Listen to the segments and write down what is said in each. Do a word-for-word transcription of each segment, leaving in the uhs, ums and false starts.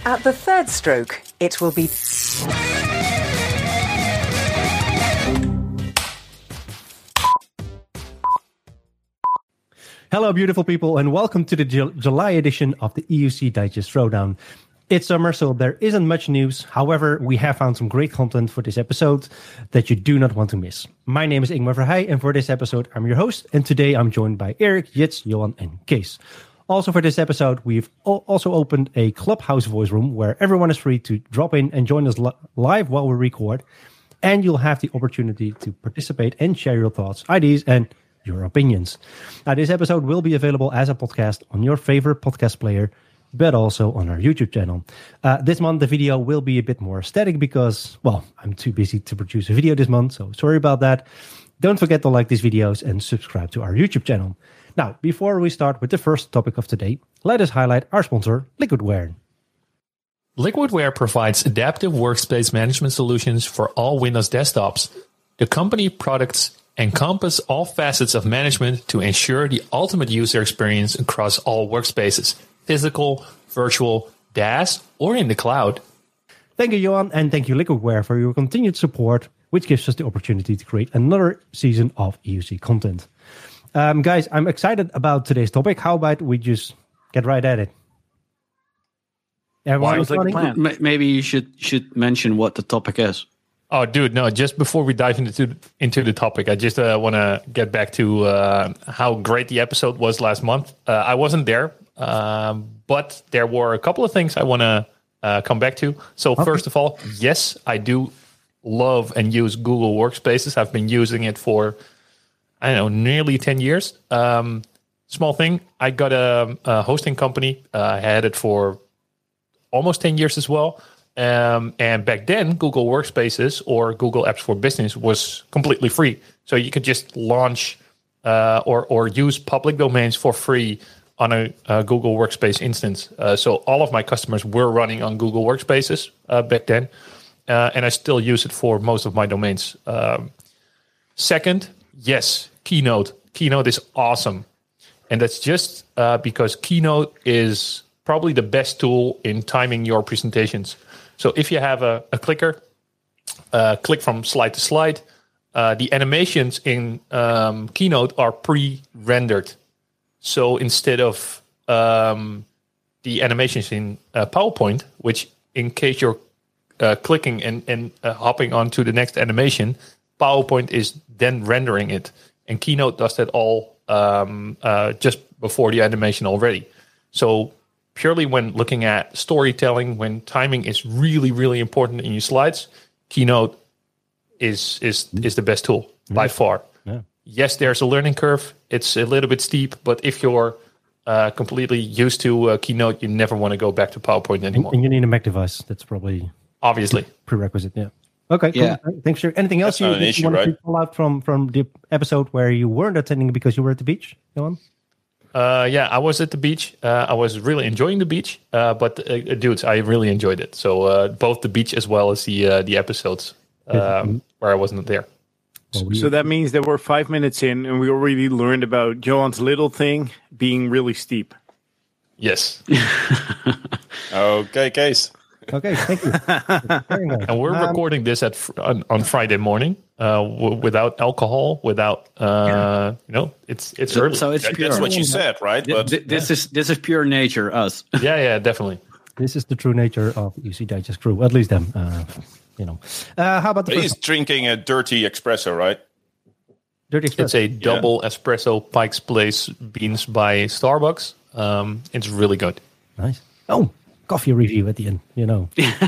At the third stroke, it will be... Hello, beautiful people, and welcome to the Ju- July edition of the E U C Digest Throwdown. It's summer, so there isn't much news. However, we have found some great content for this episode that you do not want to miss. My name is Ingmar Verheij, and for this episode, I'm your host. And today, I'm joined by Eric, Jits, Johan, and Kees. Also, for this episode, we've o- also opened a Clubhouse voice room where everyone is free to drop in and join us li- live while we record. And you'll have the opportunity to participate and share your thoughts, ideas, and your opinions. Now, this episode will be available as a podcast on your favorite podcast player, but also on our YouTube channel. Uh, this month, the video will be a bit more static because, well, I'm too busy to produce a video this month, so sorry about that. Don't forget to like these videos and subscribe to our YouTube channel. Now, before we start with the first topic of today, let us highlight our sponsor, Liquidware. Liquidware provides adaptive workspace management solutions for all Windows desktops. The company products encompass all facets of management to ensure the ultimate user experience across all workspaces, physical, virtual, D A S, or in the cloud. Thank you, Johan, and thank you, Liquidware, for your continued support, which gives us the opportunity to create another season of E U C content. Um, guys, I'm excited about today's topic. How about we just get right at it? Everyone is like running? Maybe you should should mention what the topic is. Oh, dude, no, just before we dive into into the topic, I just uh, want to get back to uh, how great the episode was last month. Uh, I wasn't there, um, but there were a couple of things I want to uh, come back to. So okay. First of all, yes, I do love and use Google Workspaces. I've been using it for, I don't know, nearly ten years. Um, small thing, I got a, a hosting company. Uh, I had it for almost ten years as well. Um, and back then, Google Workspaces or Google Apps for Business was completely free. So you could just launch uh, or or use public domains for free on a, a Google Workspace instance. Uh, so all of my customers were running on Google Workspaces uh, back then. Uh, and I still use it for most of my domains. Um, second, yes, Keynote. Keynote is awesome. And that's just uh, because Keynote is probably the best tool in timing your presentations. So if you have a, a clicker, uh, click from slide to slide, uh, the animations in um, Keynote are pre-rendered. So instead of um, the animations in uh, PowerPoint, which in case you're uh, clicking and, and uh, hopping onto the next animation, PowerPoint is then rendering it. And Keynote does that all um, uh, just before the animation already. So purely when looking at storytelling, when timing is really, really important in your slides, Keynote is is is the best tool yeah. by far. Yeah. Yes, there's a learning curve. It's a little bit steep, but if you're uh, completely used to uh, Keynote, you never want to go back to PowerPoint anymore. And, and you need a Mac device. That's probably obviously prerequisite. Yeah. Okay. Yeah. Cool. Thanks. Sure. Anything else That's you, issue, you want right? to pull out from from the episode where you weren't attending because you were at the beach? Go on. Uh, yeah, I was at the beach. Uh, I was really enjoying the beach, uh, but uh, dudes, I really enjoyed it. So uh, both the beach as well as the uh, the episodes um, where I wasn't there. So that means that we're five minutes in, and we already learned about Johan's little thing being really steep. Yes. Okay, Kees. Okay, thank you. And we're um, recording this at on, on Friday morning uh, w- without alcohol, without uh, yeah. you know, it's it's so, early. So it's that, pure. That's what you said, right? But th- this yeah. is this is pure nature, us. Yeah, yeah, definitely. This is the true nature of E U C Digest crew, at least them. Uh, you know, uh, how about the? But he's drinking a dirty espresso, right? Dirty espresso. It's a double yeah. espresso Pike's Place beans by Starbucks. Um, it's really good. Nice. Oh. Coffee review at the end, you know.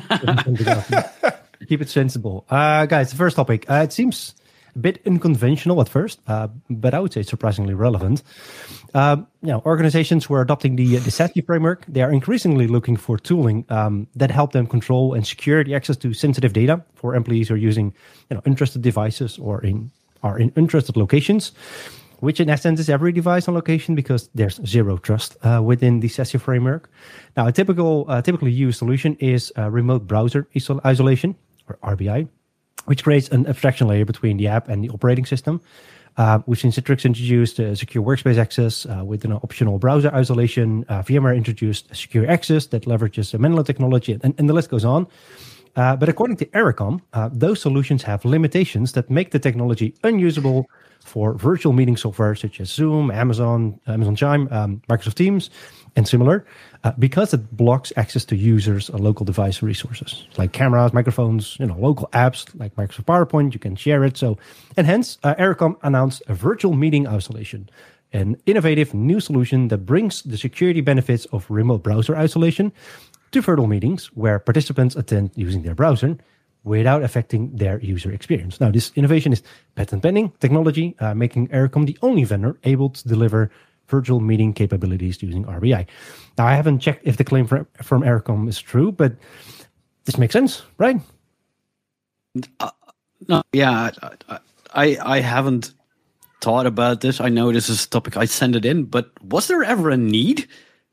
Keep it sensible. Uh, guys, the first topic. Uh, it seems a bit unconventional at first, uh, but I would say surprisingly relevant. Uh, you know, organizations who are adopting the, the SASE framework, they are increasingly looking for tooling um, that help them control and secure the access to sensitive data for employees who are using, you know, untrusted devices or in are in untrusted locations, which in essence is every device on location because there's zero trust uh, within the SASE framework. Now, a typical, uh, typically used solution is uh, remote browser isol- isolation, or R B I, which creates an abstraction layer between the app and the operating system. Uh, we've seen Citrix introduced uh, secure workspace access uh, with an optional browser isolation. Uh, VMware introduced secure access that leverages the Menlo technology, and, and the list goes on. Uh, but according to Ericom, uh, those solutions have limitations that make the technology unusable for virtual meeting software such as Zoom, Amazon, Amazon Chime, um, Microsoft Teams, and similar, uh, because it blocks access to users' uh, local device resources like cameras, microphones, you know, local apps like Microsoft PowerPoint. You can share it. So, and hence, uh, Ericom announced a virtual meeting isolation, an innovative new solution that brings the security benefits of remote browser isolation to virtual meetings where participants attend using their browser without affecting their user experience. Now, this innovation is patent pending technology, uh, making Ericom the only vendor able to deliver virtual meeting capabilities using R B I. Now, I haven't checked if the claim from, from Ericom is true, but this makes sense, right? Uh, no, yeah, I, I I haven't thought about this. I know this is a topic. I sent it in, but was there ever a need?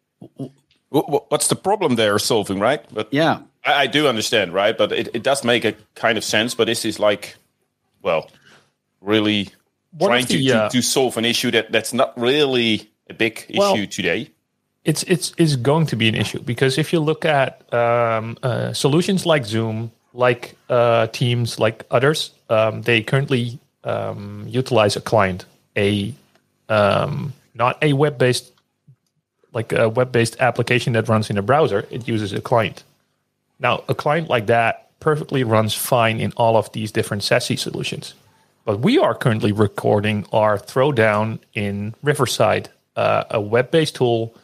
What's the problem they're solving, right? But yeah, I, I do understand, right? But it, it does make a kind of sense. But this is like, well, really What trying the, to, uh, to, to solve an issue that, that's not really a big Well, issue today. It's it's is going to be an issue because if you look at um, uh, solutions like Zoom, like uh, Teams, like others, um, they currently um, utilize a client, a um, not a web-based, like a web-based application that runs in a browser. It uses a client. Now, a client like that perfectly runs fine in all of these different SASE solutions. But we are currently recording our throwdown in Riverside, uh, a web-based tool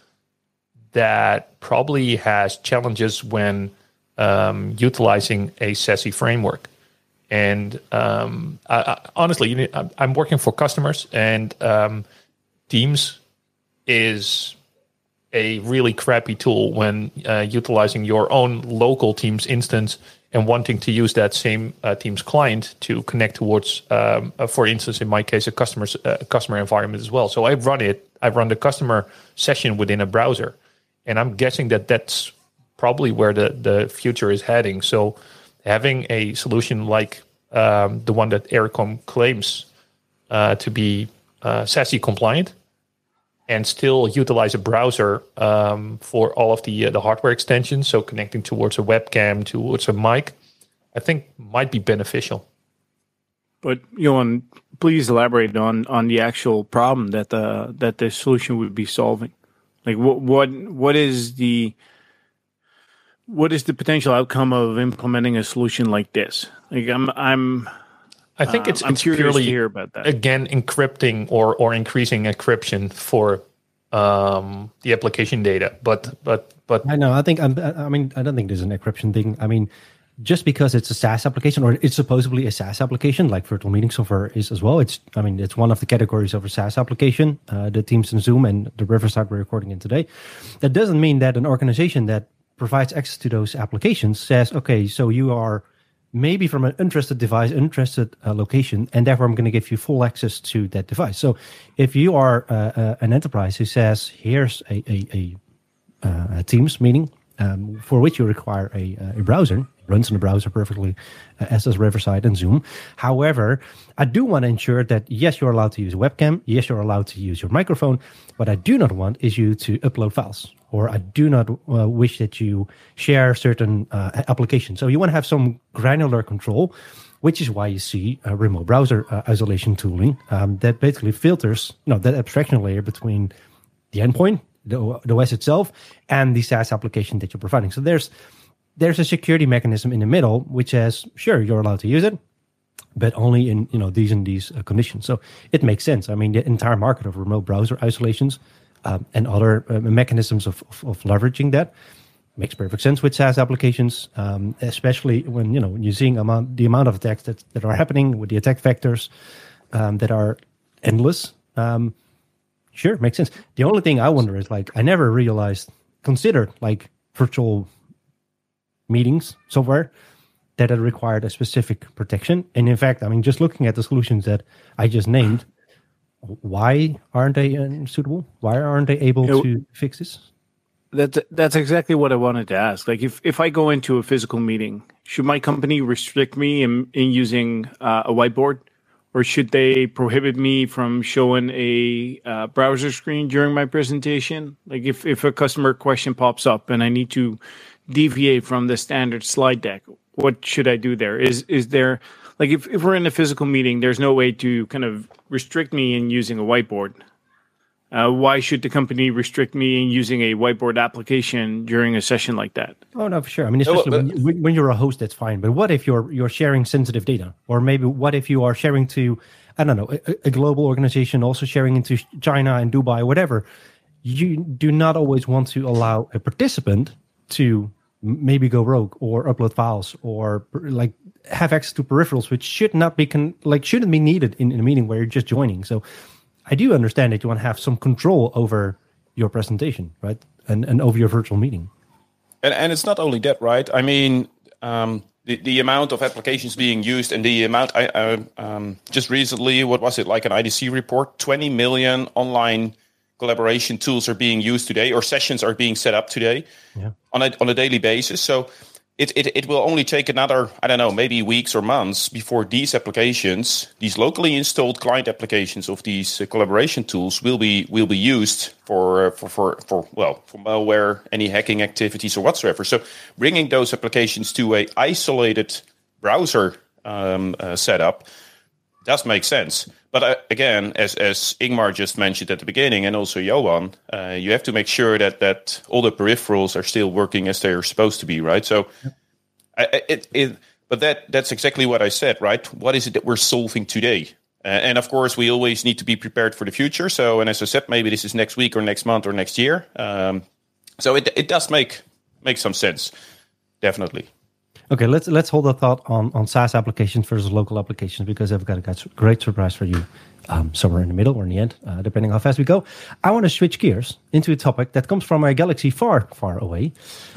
that probably has challenges when um, utilizing a SASE framework. And um, I, I, honestly, you know, I'm, I'm working for customers, and um, Teams is a really crappy tool when uh, utilizing your own local Teams instance and wanting to use that same uh, Teams client to connect towards, um, uh, for instance, in my case, a customer's uh, customer environment as well. So I run it. I run the customer session within a browser, and I'm guessing that that's probably where the, the future is heading. So having a solution like um, the one that Ericom claims uh, to be uh, SASE compliant and still utilize a browser um, for all of the uh, the hardware extensions, so connecting towards a webcam, towards a mic, I think might be beneficial. But Johan, please elaborate on, on the actual problem that the that the solution would be solving. Like what what what is the what is the potential outcome of implementing a solution like this? Like I'm I'm I think uh, it's, I'm it's curious purely to hear about that. Again, encrypting or or increasing encryption for um, the application data. But but but I know. I think I'm, I mean, I don't think there's an encryption thing. I mean, just because it's a SaaS application, or it's supposedly a SaaS application, like virtual meeting software is as well. It's, I mean, it's one of the categories of a SaaS application. Uh, the Teams and Zoom and the Riverside we're recording in today. That doesn't mean that an organization that provides access to those applications says, okay, so you are maybe from an untrusted device, untrusted uh, location, and therefore I'm going to give you full access to that device. So if you are uh, uh, an enterprise who says, here's a, a, a, uh, a Teams meeting um, for which you require a, a browser, it runs in the browser perfectly, uh, as does Riverside and Zoom. However, I do want to ensure that, yes, you're allowed to use a webcam, yes, you're allowed to use your microphone. What I do not want is you to upload files, or I do not uh, wish that you share certain uh, applications. So you want to have some granular control, which is why you see a remote browser uh, isolation tooling um, that basically filters, you know, that abstraction layer between the endpoint, the, the O S itself, and the SaaS application that you're providing. So there's there's a security mechanism in the middle which says, sure, you're allowed to use it, but only in, you know, these and these uh, conditions. So it makes sense. I mean, the entire market of remote browser isolations Um, and other uh, mechanisms of, of, of leveraging that makes perfect sense with SaaS applications, um, especially when, you know, when you're seeing amount, the amount of attacks that, that are happening with the attack vectors um, that are endless. Um, sure, makes sense. The only thing I wonder is, like, I never realized, considered like virtual meetings software that it required a specific protection. And in fact, I mean, just looking at the solutions that I just named, why aren't they uh, suitable? Why aren't they able You know, to fix this? That's that's exactly what I wanted to ask. Like, if, if I go into a physical meeting, should my company restrict me in, in using uh, a whiteboard, or should they prohibit me from showing a uh, browser screen during my presentation? Like if, if a customer question pops up and I need to deviate from the standard slide deck, what should I do there? Is is there, like if, if we're in a physical meeting, there's no way to kind of restrict me in using a whiteboard. Uh, why should the company restrict me in using a whiteboard application during a session like that? Oh no, for sure. I mean, especially well, when, you, when you're a host, that's fine. But what if you're you're sharing sensitive data, or maybe what if you are sharing to, I don't know, a, a global organization also sharing into China and Dubai, whatever? You do not always want to allow a participant to maybe go rogue or upload files or like have access to peripherals, which should not be con- like shouldn't be needed in, in a meeting where you're just joining. So I do understand that you want to have some control over your presentation, right? And and over your virtual meeting. And, and it's not only that, right? I mean, um, the, the amount of applications being used and the amount, I uh, um, just recently, what was it, like an I D C report? twenty million online collaboration tools are being used today, or sessions are being set up today yeah. on a on a daily basis. So it, it it will only take another, I don't know, maybe weeks or months before these applications, these locally installed client applications of these uh, collaboration tools, will be will be used for uh, for for for well for malware, any hacking activities or whatsoever. So bringing those applications to a isolated browser um, uh, setup does make sense. But uh, again, as as Ingmar just mentioned at the beginning, and also Johan, uh, you have to make sure that that all the peripherals are still working as they are supposed to be, right? So, yep. I, it, it, but that that's exactly what I said, right? What is it that we're solving today? Uh, and of course, we always need to be prepared for the future. So, and as I said, maybe this is next week or next month or next year. Um, so it it does make make some sense, definitely. Okay, let's let's hold a thought on, on SaaS applications versus local applications, because I've got a great surprise for you um, somewhere in the middle or in the end, uh, depending how fast we go. I want to switch gears into a topic that comes from a galaxy far, far away,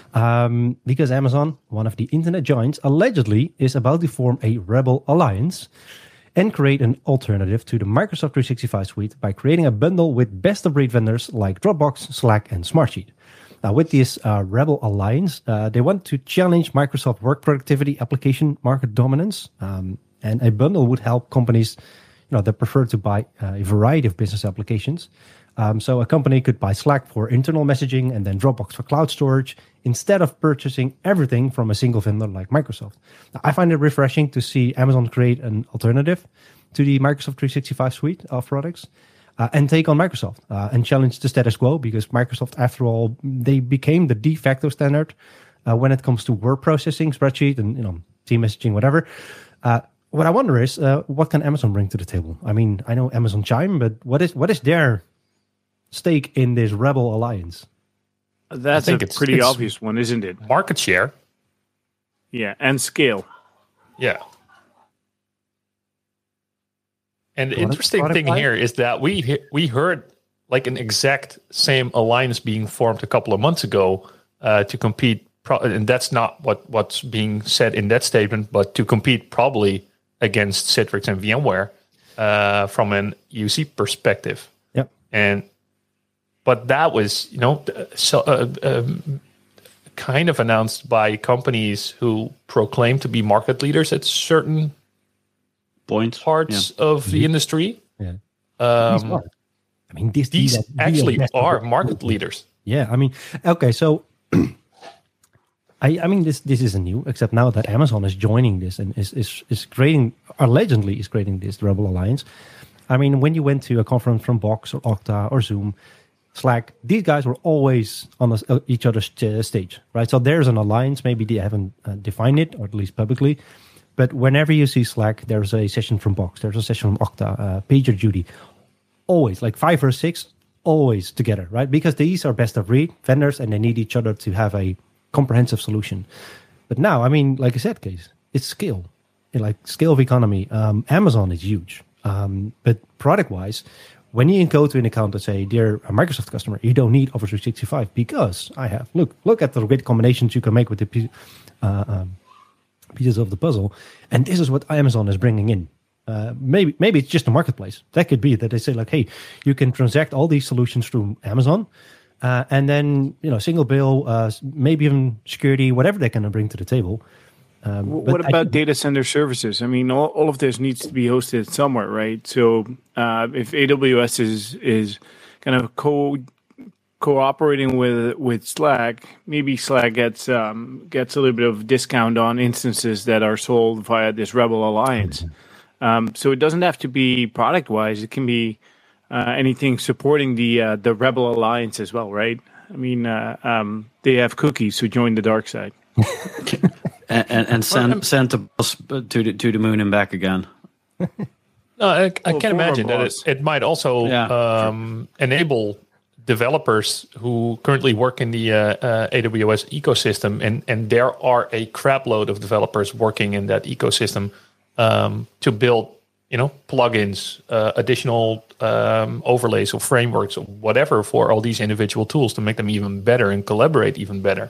um, because Amazon, one of the internet giants, allegedly is about to form a rebel alliance and create an alternative to the Microsoft three sixty-five suite by creating a bundle with best-of-breed vendors like Dropbox, Slack, and Smartsheet. Now, with this uh, Rebel Alliance, uh, they want to challenge Microsoft work productivity application market dominance. Um, and a bundle would help companies, you know, that prefer to buy uh, a variety of business applications. Um, so a company could buy Slack for internal messaging and then Dropbox for cloud storage, instead of purchasing everything from a single vendor like Microsoft. Now, I find it refreshing to see Amazon create an alternative to the Microsoft three sixty-five suite of products. Uh, and take on Microsoft uh, and challenge the status quo, because Microsoft, after all, they became the de facto standard uh, when it comes to word processing, spreadsheet, and you know, team messaging, whatever. Uh, what I wonder is, uh, what can Amazon bring to the table? I mean, I know Amazon Chime, but what is what is their stake in this Rebel Alliance? That's a it's, pretty it's obvious one, isn't it? Market share. Yeah, and scale. Yeah. And the interesting thing here is that we we heard like an exact same alliance being formed a couple of months ago uh, to compete, pro- and that's not what, what's being said in that statement, but to compete probably against Citrix and VMware uh, from an U C perspective. Yep. And but that was, you know, so uh, um, kind of announced by companies who proclaim to be market leaders at certain Point. parts yeah. of the industry. Yeah. Um, I mean, these, these, these actually are, are market leaders. Yeah, I mean, okay, so I, I mean, this this isn't new, except now that Amazon is joining this and is is is creating, allegedly is creating this Rebel Alliance. I mean, when you went to a conference from Box or Okta or Zoom, Slack, these guys were always on a, uh, each other's uh, stage, right? So there's an alliance. Maybe they haven't uh, defined it, or at least publicly. But whenever you see Slack, there's a session from Box, there's a session from Okta, uh, PagerDuty, always, like five or six, always together, right? Because these are best of breed vendors and they need each other to have a comprehensive solution. But now, I mean, like I said, Case, it's scale, like scale of economy. Um, Amazon is huge. Um, but product-wise, when you go to an account and say, dear Microsoft customer, you don't need Office three sixty-five because I have, look, look at the great combinations you can make with the uh, um, pieces of the puzzle, and this is what Amazon is bringing in. Uh, maybe maybe it's just a marketplace. That could be that they say like, hey, you can transact all these solutions through Amazon, uh, and then you know single bill, uh, maybe even security, whatever they're going to bring to the table. Um, Wh- but What I about think- data center services? I mean, all, all of this needs to be hosted somewhere, right? So uh, if A W S is is kind of co cooperating with with Slack, maybe Slack gets um, gets a little bit of discount on instances that are sold via this Rebel Alliance. Um, so it doesn't have to be product wise; it can be uh, anything supporting the uh, the Rebel Alliance as well, right? I mean, uh, um, they have cookies, so join the dark side. and and, and send send the boss to the to the moon and back again. No, I, I Well, can former imagine that it, boss. it might also Yeah, um, enable developers who currently work in the uh, uh, A W S ecosystem, and, and there are a crapload of developers working in that ecosystem um, to build, you know, plugins, uh, additional um, overlays or frameworks or whatever for all these individual tools to make them even better and collaborate even better.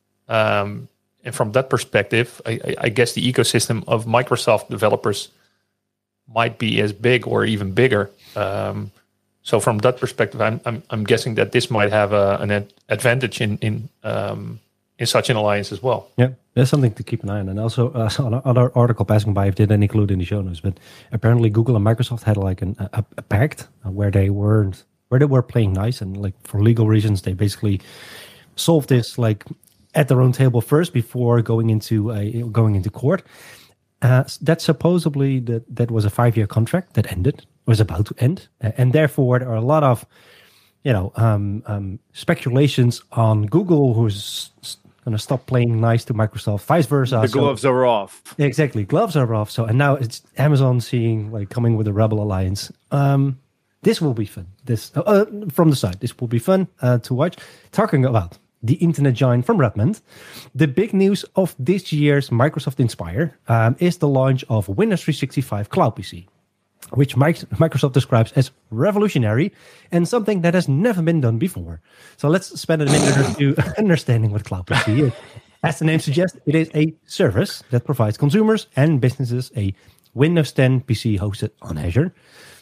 Um, and from that perspective, I, I, I guess the ecosystem of Microsoft developers might be as big or even bigger. Um, so from that perspective, I'm I'm, I'm guessing that this might have a, an ad- advantage in in um, in such an alliance as well. Yeah, there's something to keep an eye on. And also, uh, another article passing by, I didn't include in the show notes, but apparently Google and Microsoft had like an, a, a pact where they weren't where they were playing nice, and like for legal reasons, they basically solved this like at their own table first before going into a, going into court. Uh, that supposedly that that was a five-year contract that ended, was about to end, uh, and therefore there are a lot of, you know, um, um, speculations on Google who's going to stop playing nice to Microsoft, vice versa. The So- gloves are off. exactly, gloves are off. So and now it's Amazon seeing like coming with a Rebel Alliance. Um, this will be fun. This uh, uh, from the side, this will be fun uh, to watch. Talking about the internet giant from Redmond, the big news of this year's Microsoft Inspire um, is the launch of Windows three sixty-five Cloud P C, which Mic- Microsoft describes as revolutionary and something that has never been done before. So let's spend a minute or two understanding what Cloud P C is. As the name suggests, it is a service that provides consumers and businesses a Windows ten P C hosted on Azure.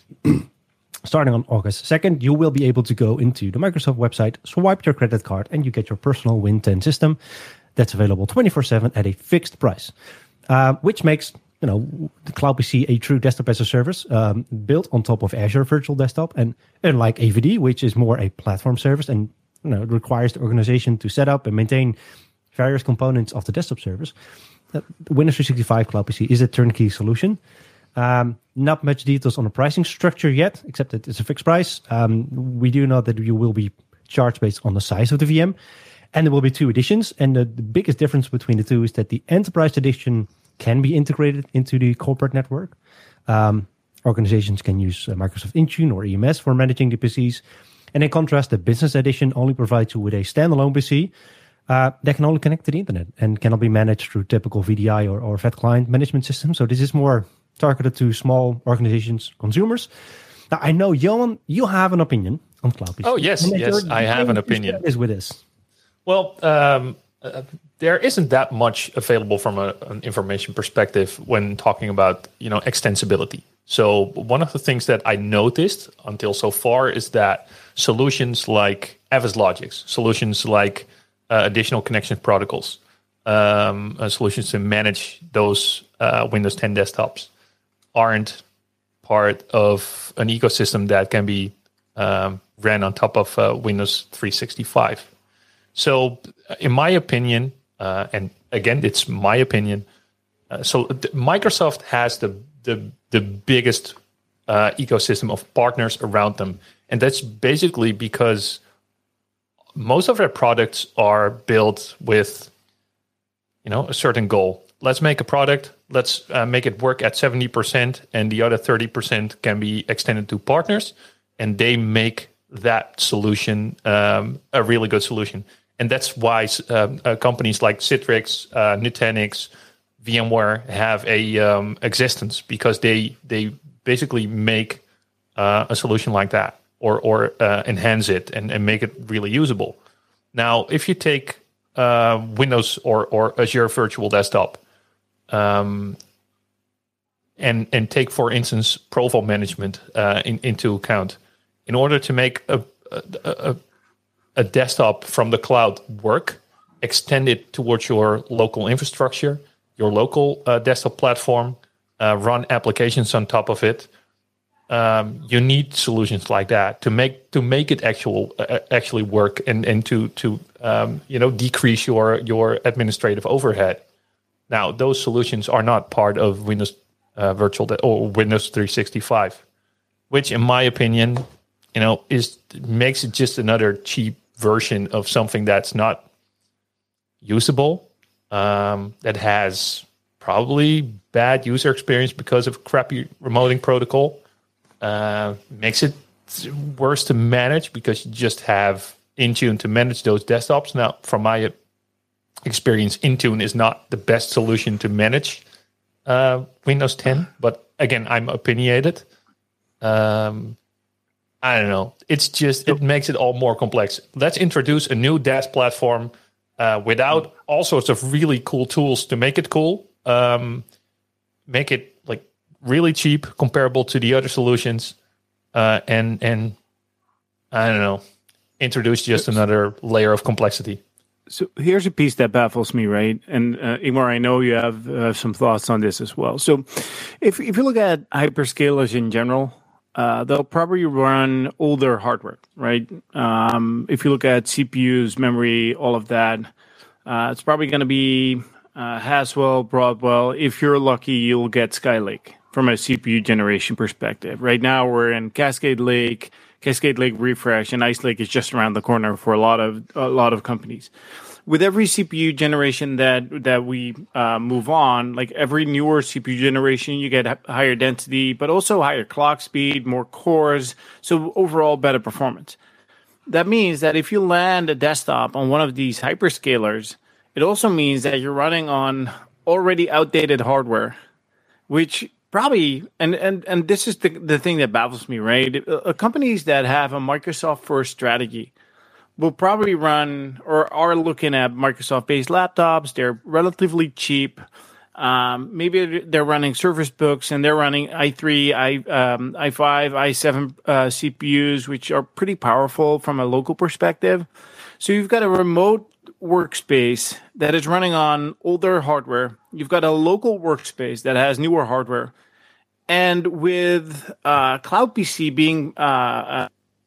Starting on August second, you will be able to go into the Microsoft website, swipe your credit card, and you get your personal Win ten system that's available twenty-four seven at a fixed price, uh, which makes you know the Cloud P C a true desktop as a service um, built on top of Azure Virtual Desktop. And unlike A V D, which is more a platform service and you know it requires the organization to set up and maintain various components of the desktop service, uh, Windows three sixty-five Cloud P C is a turnkey solution. Um, not much details on the pricing structure yet, except that it's a fixed price. Um, we do know that you will be charged based on the size of the V M, and there will be two editions. And the, the biggest difference between the two is that the Enterprise Edition can be integrated into the corporate network. Um, organizations can use uh, Microsoft Intune or E M S for managing the P Cs. And in contrast, the Business Edition only provides you with a standalone P C uh, that can only connect to the internet and cannot be managed through typical V D I or, or F A T client management systems. So this is more targeted to small organizations, consumers. Now, I know, Johan, you have an opinion on Cloud P C. Oh, yes, And that yes, you're- I have an you opinion. share this with us. Well, um, uh, there isn't that much available from a, an information perspective when talking about you know extensibility. So one of the things that I noticed until so far is that solutions like Avis Logix, solutions like uh, additional connection protocols, um, uh, solutions to manage those uh, Windows ten desktops aren't part of an ecosystem that can be um, ran on top of uh, Windows three sixty-five. So, in my opinion, uh, and again, it's my opinion. Uh, so, th- Microsoft has the the the biggest uh, ecosystem of partners around them, and that's basically because most of their products are built with, you know, a certain goal. Let's make a product. Let's uh, make it work at seventy percent, and the other thirty percent can be extended to partners, and they make that solution um, a really good solution. And that's why um, uh, companies like Citrix, uh, Nutanix, VMware have a um, existence, because they they basically make uh, a solution like that, or or uh, enhance it and, and make it really usable. Now, if you take uh, Windows or or Azure Virtual Desktop, um, and and take, for instance, profile management uh, in, into account, in order to make a, a, a a desktop from the cloud work, extend it towards your local infrastructure, your local uh, desktop platform, uh, run applications on top of it. Um, you need solutions like that to make to make it actual uh, actually work and and to to um, you know decrease your your administrative overhead. Now, those solutions are not part of Windows uh, Virtual De- or Windows three sixty-five, which, in my opinion, you know, is makes it just another cheap version of something that's not usable, um, that has probably bad user experience because of crappy remoting protocol. Uh, makes it worse to manage because you just have Intune to manage those desktops. Now, from my experience, Intune is not the best solution to manage uh, Windows ten, but again, I'm opinionated. Um, I don't know. It's just, it makes it all more complex. Let's introduce a new D A S platform uh, without all sorts of really cool tools to make it cool. Um, make it like really cheap, comparable to the other solutions. Uh, and, and I don't know, introduce just another layer of complexity. So here's a piece that baffles me, right? And uh, Ingmar, I know you have uh, some thoughts on this as well. So if if you look at hyperscalers in general, uh, they'll probably run older hardware, right? Um, if you look at C P Us, memory, all of that, uh, it's probably going to be uh, Haswell, Broadwell. If you're lucky, you'll get Skylake from a C P U generation perspective. Right now, we're in Cascade Lake, Cascade Lake Refresh, and Ice Lake is just around the corner for a lot of a lot of companies. With every C P U generation that that we uh, move on, like every newer C P U generation, you get higher density, but also higher clock speed, more cores, so overall better performance. That means that if you land a desktop on one of these hyperscalers, it also means that you're running on already outdated hardware, which probably, and, and, and this is the, the thing that baffles me, right? Uh, companies that have a Microsoft first strategy will probably run or are looking at Microsoft-based laptops. They're relatively cheap. Um, maybe they're running Surface Books and they're running i three, i um, i five, i seven uh, C P Us, which are pretty powerful from a local perspective. So you've got a remote workspace that is running on older hardware. You've got a local workspace that has newer hardware. And with uh, Cloud P C being uh, uh,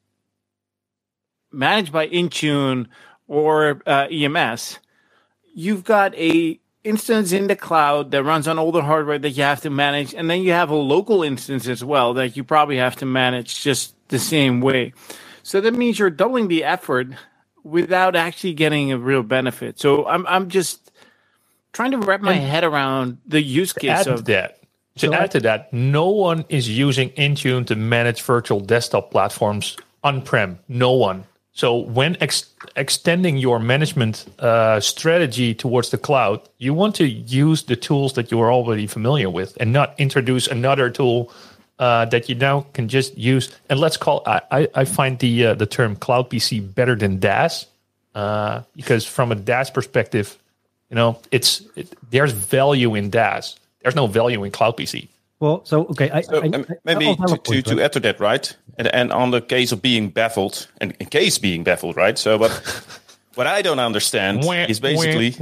managed by Intune or uh, E M S, you've got a instance in the cloud that runs on older hardware that you have to manage, and then you have a local instance as well that you probably have to manage just the same way. So that means you're doubling the effort without actually getting a real benefit. So I'm I'm just trying to wrap my and head around the use case add of that. To So add I- to that, no one is using Intune to manage virtual desktop platforms on-prem. No one. So when ex- extending your management uh, strategy towards the cloud, you want to use the tools that you are already familiar with and not introduce another tool uh, that you now can just use. And let's call, I, I, I find the uh, the term Cloud P C better than D A S uh, because from a D A S perspective, you know, it's it, there's value in D A S. There's no value in Cloud P C. Well, so okay, I, So I, um, I- maybe I'll have to, a point, to, to right? add to that, right? And, and on the case of being baffled, and in case being baffled, right? So, but what I don't understand is basically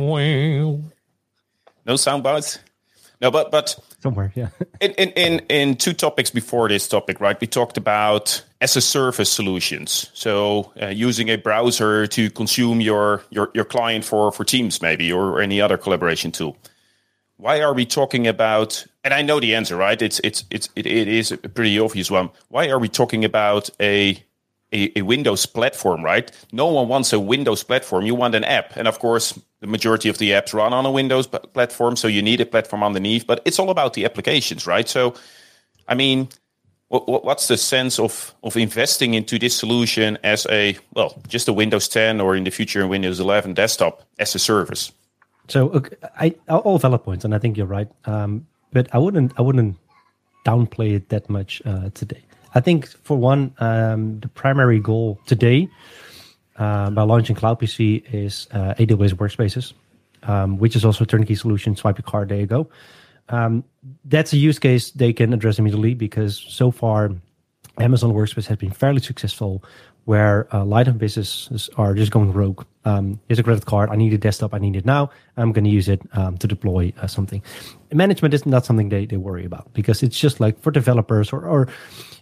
no sound bites. No, but but Somewhere, yeah. in, in in in two topics before this topic, right? We talked about as a service solutions. So uh, using a browser to consume your your your client for for Teams, maybe, or any other collaboration tool. Why are we talking about? And I know the answer, right? It's it's it's it, it is a pretty obvious one. Why are we talking about a, a a Windows platform, right? No one wants a Windows platform. You want an app, and of course, the majority of the apps run on a Windows p- platform, so you need a platform underneath. But it's all about the applications, right? So, I mean, what, what, what's the sense of of investing into this solution as a well, just a Windows ten or in the future a Windows eleven desktop as a service? So okay, I all valid points, and I think you're right. Um, but I wouldn't I wouldn't downplay it that much uh, today. I think for one, um, the primary goal today uh, by launching Cloud P C is uh, A W S Workspaces, um, which is also a turnkey solution. Swipe your card, there you go. Um, that's a use case they can address immediately because so far Amazon Workspace has been fairly successful, where uh, light and businesses are just going rogue. Um, here's a credit card. I need a desktop. I need it now. I'm going to use it um, to deploy uh, something. Management is not something they, they worry about, because it's just like for developers or, or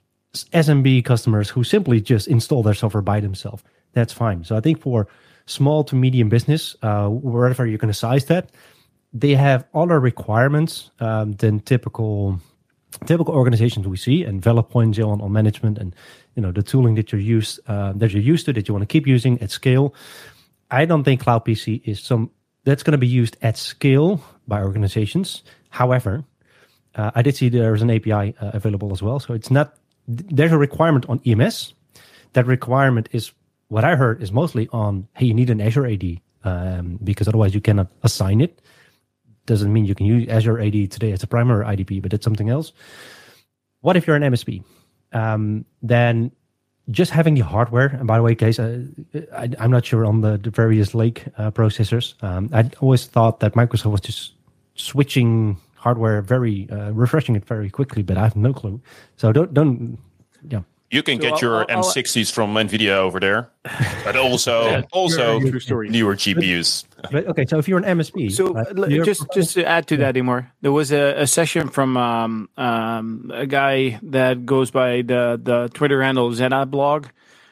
S M B customers who simply just install their software by themselves. That's fine. So I think for small to medium business, uh, wherever you're going to size that, they have other requirements um, than typical typical organizations we see, and Vela points on, on management and you know the tooling that you're used uh, that you're used to, that you want to keep using at scale. I don't think Cloud P C is some that's going to be used at scale by organizations. However, uh, I did see there's an A P I uh, available as well, so it's not. There's a requirement on E M S. That requirement is what I heard is mostly on hey, you need an Azure A D um, because otherwise you cannot assign it. Doesn't mean you can use Azure A D today as a primary I D P, but it's something else. What if you're an M S P? Um, then just having the hardware, and by the way, guys, uh, I, I'm not sure on the, the various Lake uh, processors. Um, I always thought that Microsoft was just switching hardware very, uh, refreshing it very quickly, but I have no clue. So don't, don't, yeah. You can So get I'll- your I'll- M sixties from NVIDIA over there, but also Yeah, also true story. newer G P Us. But okay, so if you're an M S P, So uh, l- you're- just just to add to that, Imor, there was a, a session from um, um, a guy that goes by the the Twitter handle ZenAdBlog.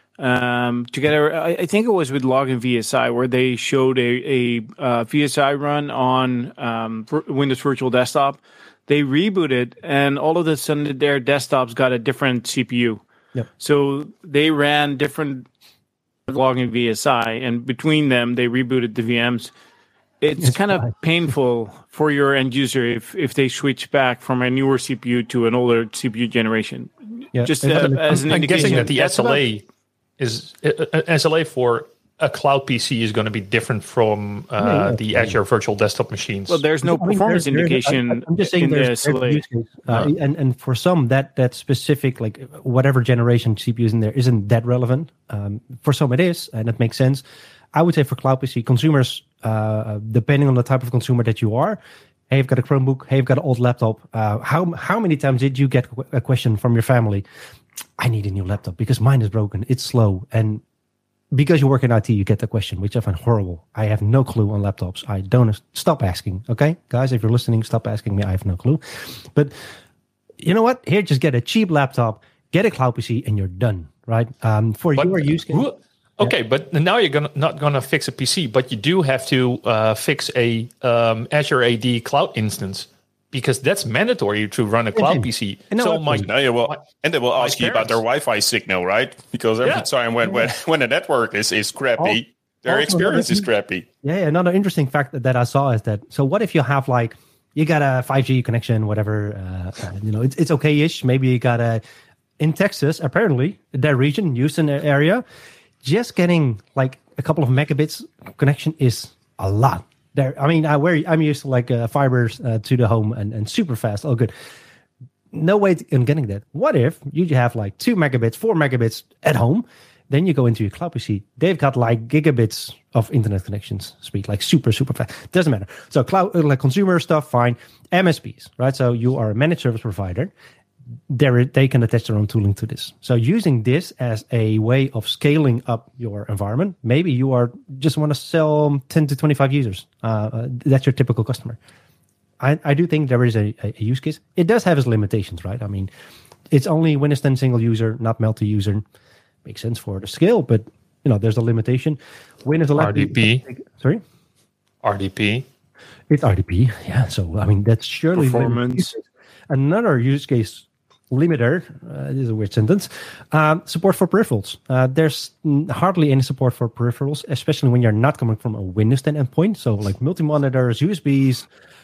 Um, together, I, I think it was with Login V S I, where they showed a a uh, V S I run on um, vir- Windows Virtual Desktop. They rebooted, and all of a sudden, their desktops got a different C P U. Yep. So they ran different Login V S I, and between them, they rebooted the V Ms. It's It's kind of fine. painful for your end user if, if they switch back from a newer C P U to an older C P U generation. Yeah, Just it's- uh, as an I'm indication. guessing that the That's S L A about- is uh, S L A for a cloud P C is going to be different from uh, Yeah, yeah. the Azure Virtual Desktop machines. Well, there's no I mean, performance there's- there's- indication I, I'm just saying in the there's, S there's L A. use case. Uh, and and for some that that specific like whatever generation C P U is in there isn't that relevant. Um, for some it is, and it makes sense. I would say for cloud P C consumers, uh, depending on the type of consumer that you are, hey, you've got a Chromebook, hey, you've got an old laptop. Uh, how how many times did you get a question from your family? I need a new laptop because mine is broken. It's slow. And because you work in I T, you get the question, which I find horrible. I have no clue on laptops. I don't stop asking. Okay, guys, if you're listening, stop asking me. I have no clue. But you know what? Here, just get a cheap laptop, get a cloud P C, and you're done. Right? Um, for But your use case. who- okay, but now you're gonna not going to fix a P C, but you do have to uh, fix a um, Azure A D cloud instance, because that's mandatory to run a cloud P C. No, so absolutely. my Now you will, and they will my ask you about their parents- Wi-Fi signal, right? Because every Yeah. time when, when when the network is is crappy, their also experience is another- crappy. Yeah, yeah, another interesting fact that, that I saw is that, so what if you have like, you got a five G connection, whatever, uh, uh, you know, it's, it's okay-ish. Maybe you got a, in Texas, apparently, that region, Houston area, just getting like a couple of megabits connection is a lot. There, I mean, I where I'm used to like uh, fibers uh, to the home and, and super fast, all good. No way to, in getting that. What if you have like two megabits, four megabits at home? Then you go into your cloud P C. They've got like gigabits of internet connections speed, like super, super fast. Doesn't matter. So cloud, uh, like consumer stuff, fine. M S Ps, right? So you are a managed service provider. They're, they can attach their own tooling to this. So using this as a way of scaling up your environment, maybe you are just want to sell ten to twenty-five users. Uh, uh, that's your typical customer. I, I do think there is a, a use case. It does have its limitations, right? I mean, it's only Windows ten single user, not multi-user. Makes sense for the scale, but you know, there's a limitation. Windows eleven. R D P. Sorry? R D P. It's R D P, yeah. So, I mean, that's surely Performance. another use case limiter. Uh, this is a weird sentence. Um, support for peripherals. Uh, there's hardly any support for peripherals, especially when you're not coming from a Windows ten endpoint. So, like multi-monitors, U S Bs,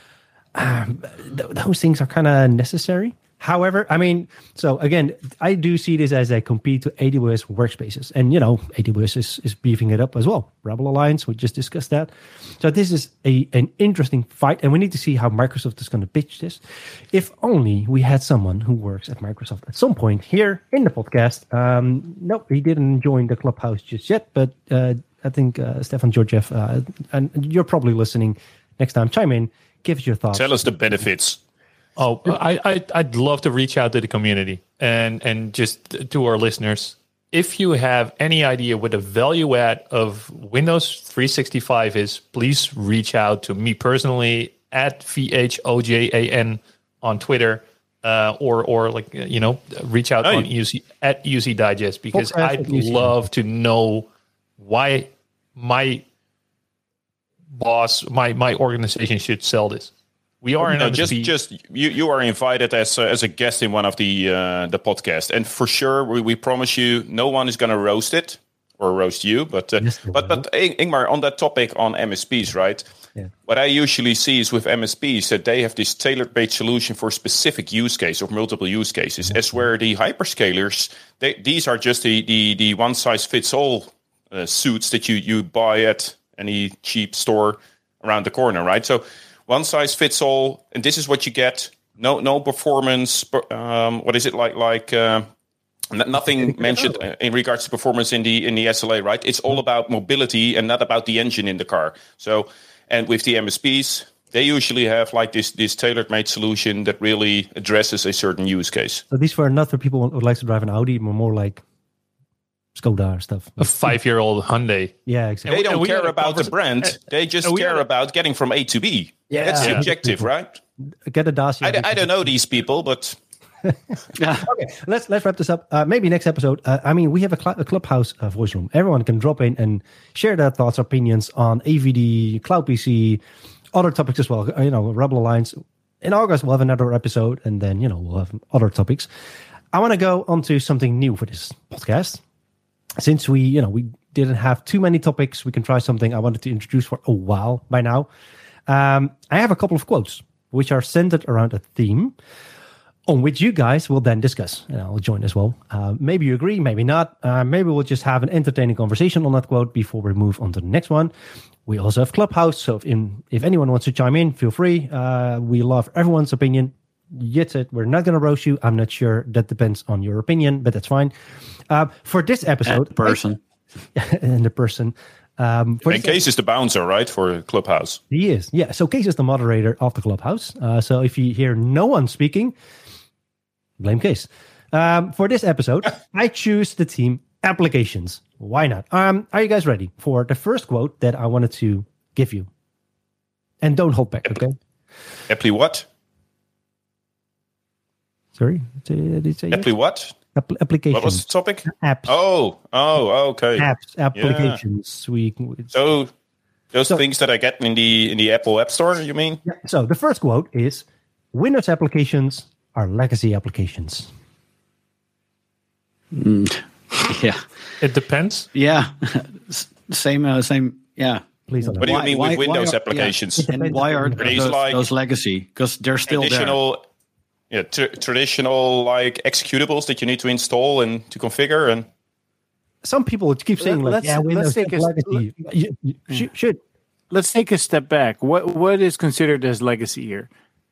um, th- those things are kind of necessary. However, I mean, so again, I do see this as a compete to A W S workspaces. And, you know, A W S is, is beefing it up as well. Rebel Alliance, we just discussed that. So this is a an interesting fight, and we need to see how Microsoft is going to pitch this. If only we had someone who works at Microsoft at some point here in the podcast. Um, nope, he didn't join the Clubhouse just yet, but uh, I think uh, Stefan Georgiev, uh, and you're probably listening next time. Chime in, give us your thoughts. Tell us the benefits. Oh, I, I I'd love to reach out to the community and and just to our listeners. If you have any idea what the value add of Windows three sixty-five is, please reach out to me personally at V H O J A N on Twitter, uh, or or like you know, reach out Hey. on E U C at E U C Digest, because Podcast I'd at E U C. love to know why my boss, my my organization should sell this. We are an No, M S just P. just you, you are invited as a, as a guest in one of the uh, the podcast, and for sure we, we promise you no one is going to roast it or roast you. But uh, Yes, they but will. but In- Ingmar, on that topic on M S Ps, right? Yeah. What I usually see is with M S Ps that they have this tailor-made solution for specific use case or multiple use cases. As where the hyperscalers, they, these are just the the, the one size fits all uh, suits that you you buy at any cheap store around the corner, right? So one size fits all, and this is what you get. No, no performance. Um, what is it like? Like uh, n- nothing mentioned in regards to performance in the in the S L A, right? It's all about mobility and not about the engine in the car. So, and with the M S Ps, they usually have like this this tailor made solution that really addresses a certain use case. So these were not for people who would like to drive an Audi, but more like Skoda stuff. a five-year-old Hyundai. Yeah, They exactly. And don't we care had a about the convers- brand. They just and we care had a- about getting from A to B. Yeah. That's the Yeah. objective, right? Get a Dacia. I, d- I don't know these people, but Okay, let's let's wrap this up. Uh, maybe next episode. Uh, I mean, we have a, cl- a clubhouse uh, voice room. Everyone can drop in and share their thoughts, opinions on A V D, Cloud P C, other topics as well. Uh, You know, Rebel Alliance. In August, we'll have another episode, and then you know we'll have other topics. I want to go on to something new for this podcast. Since we, you know, we didn't have too many topics, we can try something I wanted to introduce for a while by now. Um, I have a couple of quotes which are centered around a theme on which you guys will then discuss, and I'll join as well. Uh, maybe you agree, maybe not. Uh, maybe we'll just have an entertaining conversation on that quote before we move on to the next one. We also have Clubhouse, so if, in, if anyone wants to chime in, feel free. Uh, we love everyone's opinion. Yet it, we're not going to roast you. I'm not sure. That depends on your opinion, but that's fine. Uh, for this episode, That person. and the person. Um, for in this case is the bouncer, right, for Clubhouse. He is, yeah. So Case is the moderator of the Clubhouse. Uh, so if you hear no one speaking, blame Case. Um, for this episode, I choose the team applications. Why not? Um, are you guys ready for the first quote that I wanted to give you? And don't hold back, okay? Apply what? Sorry, did you say yes? Apply what? App- applications, What was the topic? apps, Oh, oh, okay. apps, applications. We So those So- things that I get in the in the Apple App Store, you mean? Yeah, so the first quote is, Windows applications are legacy applications. Yeah. It depends. Yeah. S- same, uh, same. Yeah. Please, What do you Why- mean why- with why Windows are- applications? yeah. And why are Are these those, like those legacy? Because they're still there. Traditional, yeah, tr- traditional like executables that you need to install and to configure, and Some people would keep saying, like, Let's- yeah, Windows let's take is a- legacy. You- you should- should. Let's take a step back. What what is considered as legacy here?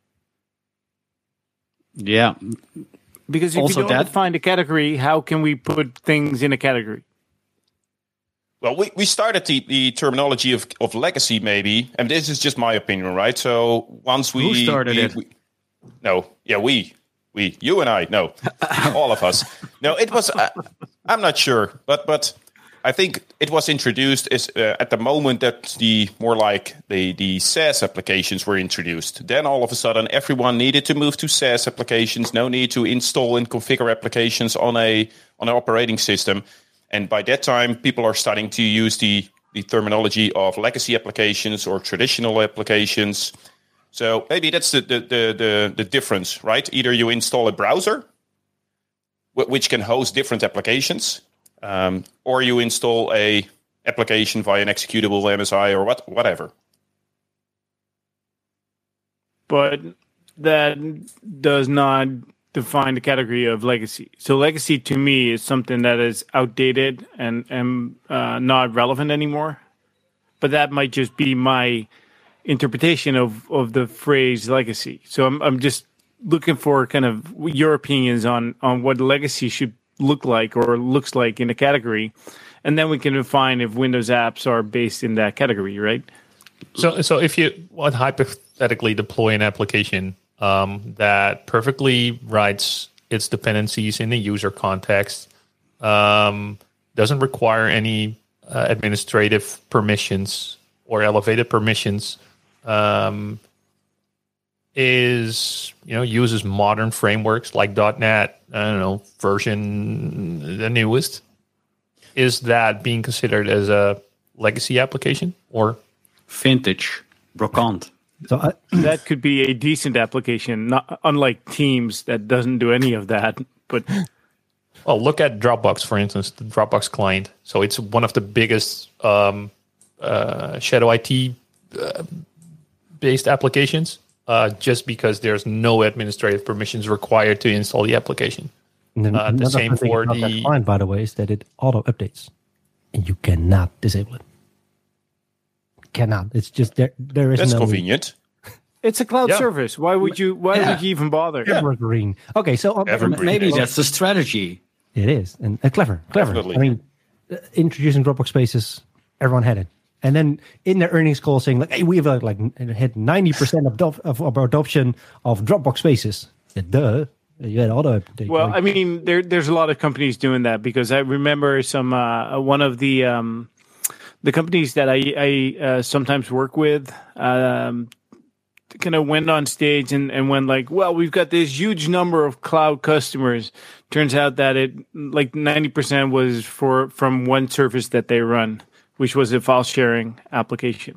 Yeah. Because if Also you don't that- define a category, how can we put things in a category? well, we, we started the, the terminology of, of legacy maybe, and this is just my opinion, right? So once we Who started we- it? we- no, yeah, we, we, you and I, no, all of us. No, it was. Uh, I'm not sure, but but I think it was introduced as uh, at the moment that the more like the the SaaS applications were introduced. Then all of a sudden, everyone needed to move to SaaS applications. No need to install and configure applications on a on an operating system. And by that time, people are starting to use the, the terminology of legacy applications or traditional applications. So maybe that's the, the, the, the, the difference, right? Either you install a browser, wh- which can host different applications, um, or you install a application via an executable M S I or what, whatever. But that does not define the category of legacy. So legacy to me is something that is outdated and, and uh, not relevant anymore. But that might just be my interpretation of, of the phrase legacy. So I'm I'm just looking for kind of your opinions on, on what legacy should look like or looks like in a category. And then we can define if Windows apps are based in that category, right? So, so if you would hypothetically deploy an application um, that perfectly writes its dependencies in the user context, um, doesn't require any uh, administrative permissions or elevated permissions, um, is, you know, uses modern frameworks like .dot net, I don't know, version the newest. Is that being considered as a legacy application or Vintage, brocante. So I, That could be a decent application, not unlike Teams that doesn't do any of that. But well, look at Dropbox, for instance, the Dropbox client. So it's one of the biggest um, uh, Shadow I T uh, based applications, uh, just because there's no administrative permissions required to install the application. and then Uh, the another same fun thing for about that the- client, by the way, is that it auto updates, and you cannot disable it. Cannot. It's just there. There is That's no convenient. it's a cloud Yeah. service. Why would you? Why Yeah. would you even bother? evergreen. Okay, so um, Evergreen. Maybe Yes. that's the strategy. it is, and uh, clever, clever. Definitely. I mean, uh, introducing Dropbox Spaces, everyone had it, and then in their earnings call saying like, "Hey, we've uh, like had ninety percent of, adop- of of our adoption of Dropbox Spaces." Yeah, duh, you had auto update. Well, like, I mean, there there's a lot of companies doing that because I remember some uh, one of the um, the companies that I I uh, sometimes work with. Um, kind of went on stage and, and went like, well, we've got this huge number of cloud customers. Turns out that it like ninety percent was for from one service that they run, which was a file sharing application.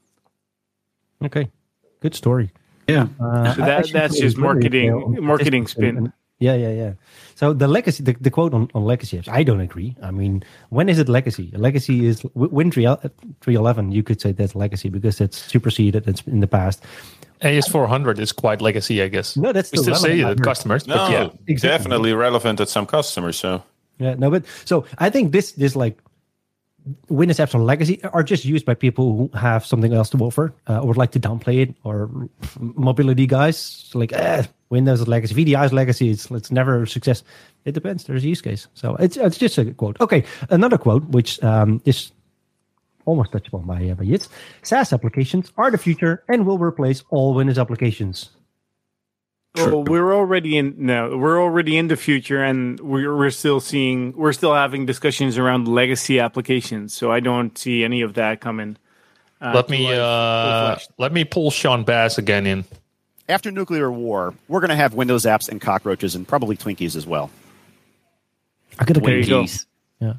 okay, good story. Yeah. Uh, So that- actually, that's it just was really, marketing- uh, on marketing statistics spin. and- and- yeah, yeah, yeah. So the legacy, the, the quote on, on legacy apps, I don't agree. I mean, when is it legacy? A legacy is Win three eleven. You could say that's legacy because it's superseded. It's in the past. A S four hundred is quite legacy, I guess. No, that's we still still say relevant, it I to heard. customers, No, but yeah, exactly. definitely relevant at some customers. So Yeah, no, but so I think this this like Windows apps on legacy are just used by people who have something else to offer uh, or would like to downplay it, or mobility guys like eh, Windows is legacy, V D I is legacy. It's it's never a success. It depends. There's a use case. So it's it's just a quote. Okay, another quote which um, is almost touched upon by uh, by Jits. SaaS applications are the future and will replace all Windows applications. Well, we're already in no, we're already in the future, and we're we're still seeing we're still having discussions around legacy applications. So I don't see any of that coming. Uh, let to me life uh, full-fledged. let me pull Sean Bass again in. After nuclear war, we're going to have Windows apps and cockroaches and probably Twinkies as well. I could There you go. Winkies. Yeah.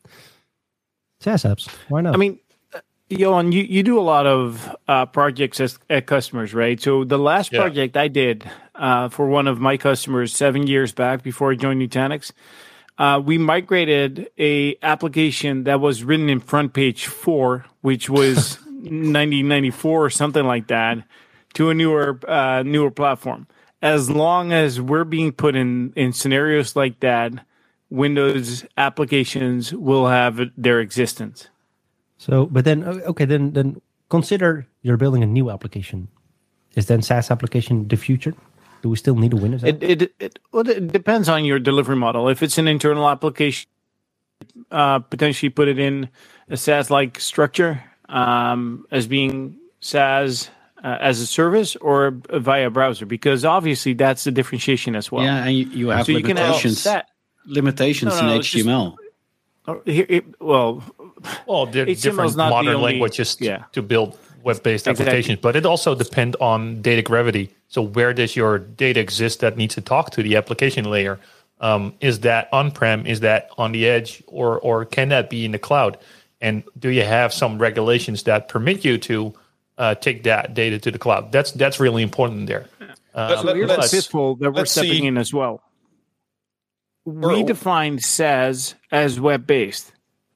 SaaS apps. Why not? I mean, uh, Johan, you, you do a lot of uh, projects as, at customers, right? So the last Yeah. project I did uh, for one of my customers seven years back before I joined Nutanix, uh, we migrated a application that was written in Front Page four, which was nineteen ninety-four or something like that, to a newer uh, newer platform. As long as we're being put in, in scenarios like that, Windows applications will have their existence. So, but then, uh, okay, then then consider you're building a new application. Is then SaaS application the future? Do we still need a Windows app? It it it, well, it depends on your delivery model. If it's an internal application, uh, potentially put it in a SaaS-like structure um, as being SaaS uh, as a service or via browser, because obviously that's the differentiation as well. Yeah, and you, you have So you can have limitations. that. limitations No, no, in it's H T M L. Or here- it- well, Well, there are H T M L is different not the modern only- languages t- yeah. to build web-based Exactly. applications, but it also depends on data gravity. So where does your data exist that needs to talk to the application layer? Um, is that on-prem? Is that on the edge? Or or can that be in the cloud? And do you have some regulations that permit you to uh, take that data to the cloud? That's that's really important there. Let- Um, let- here's a let's- pitfall that we're let's stepping see. in as well. We Or- define SaaS as web-based.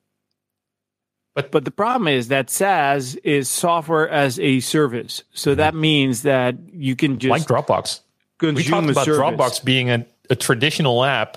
But- but the problem is that SaaS is software as a service. So that means that you can just like Dropbox. We consume talked a about service. Dropbox being a, a traditional app,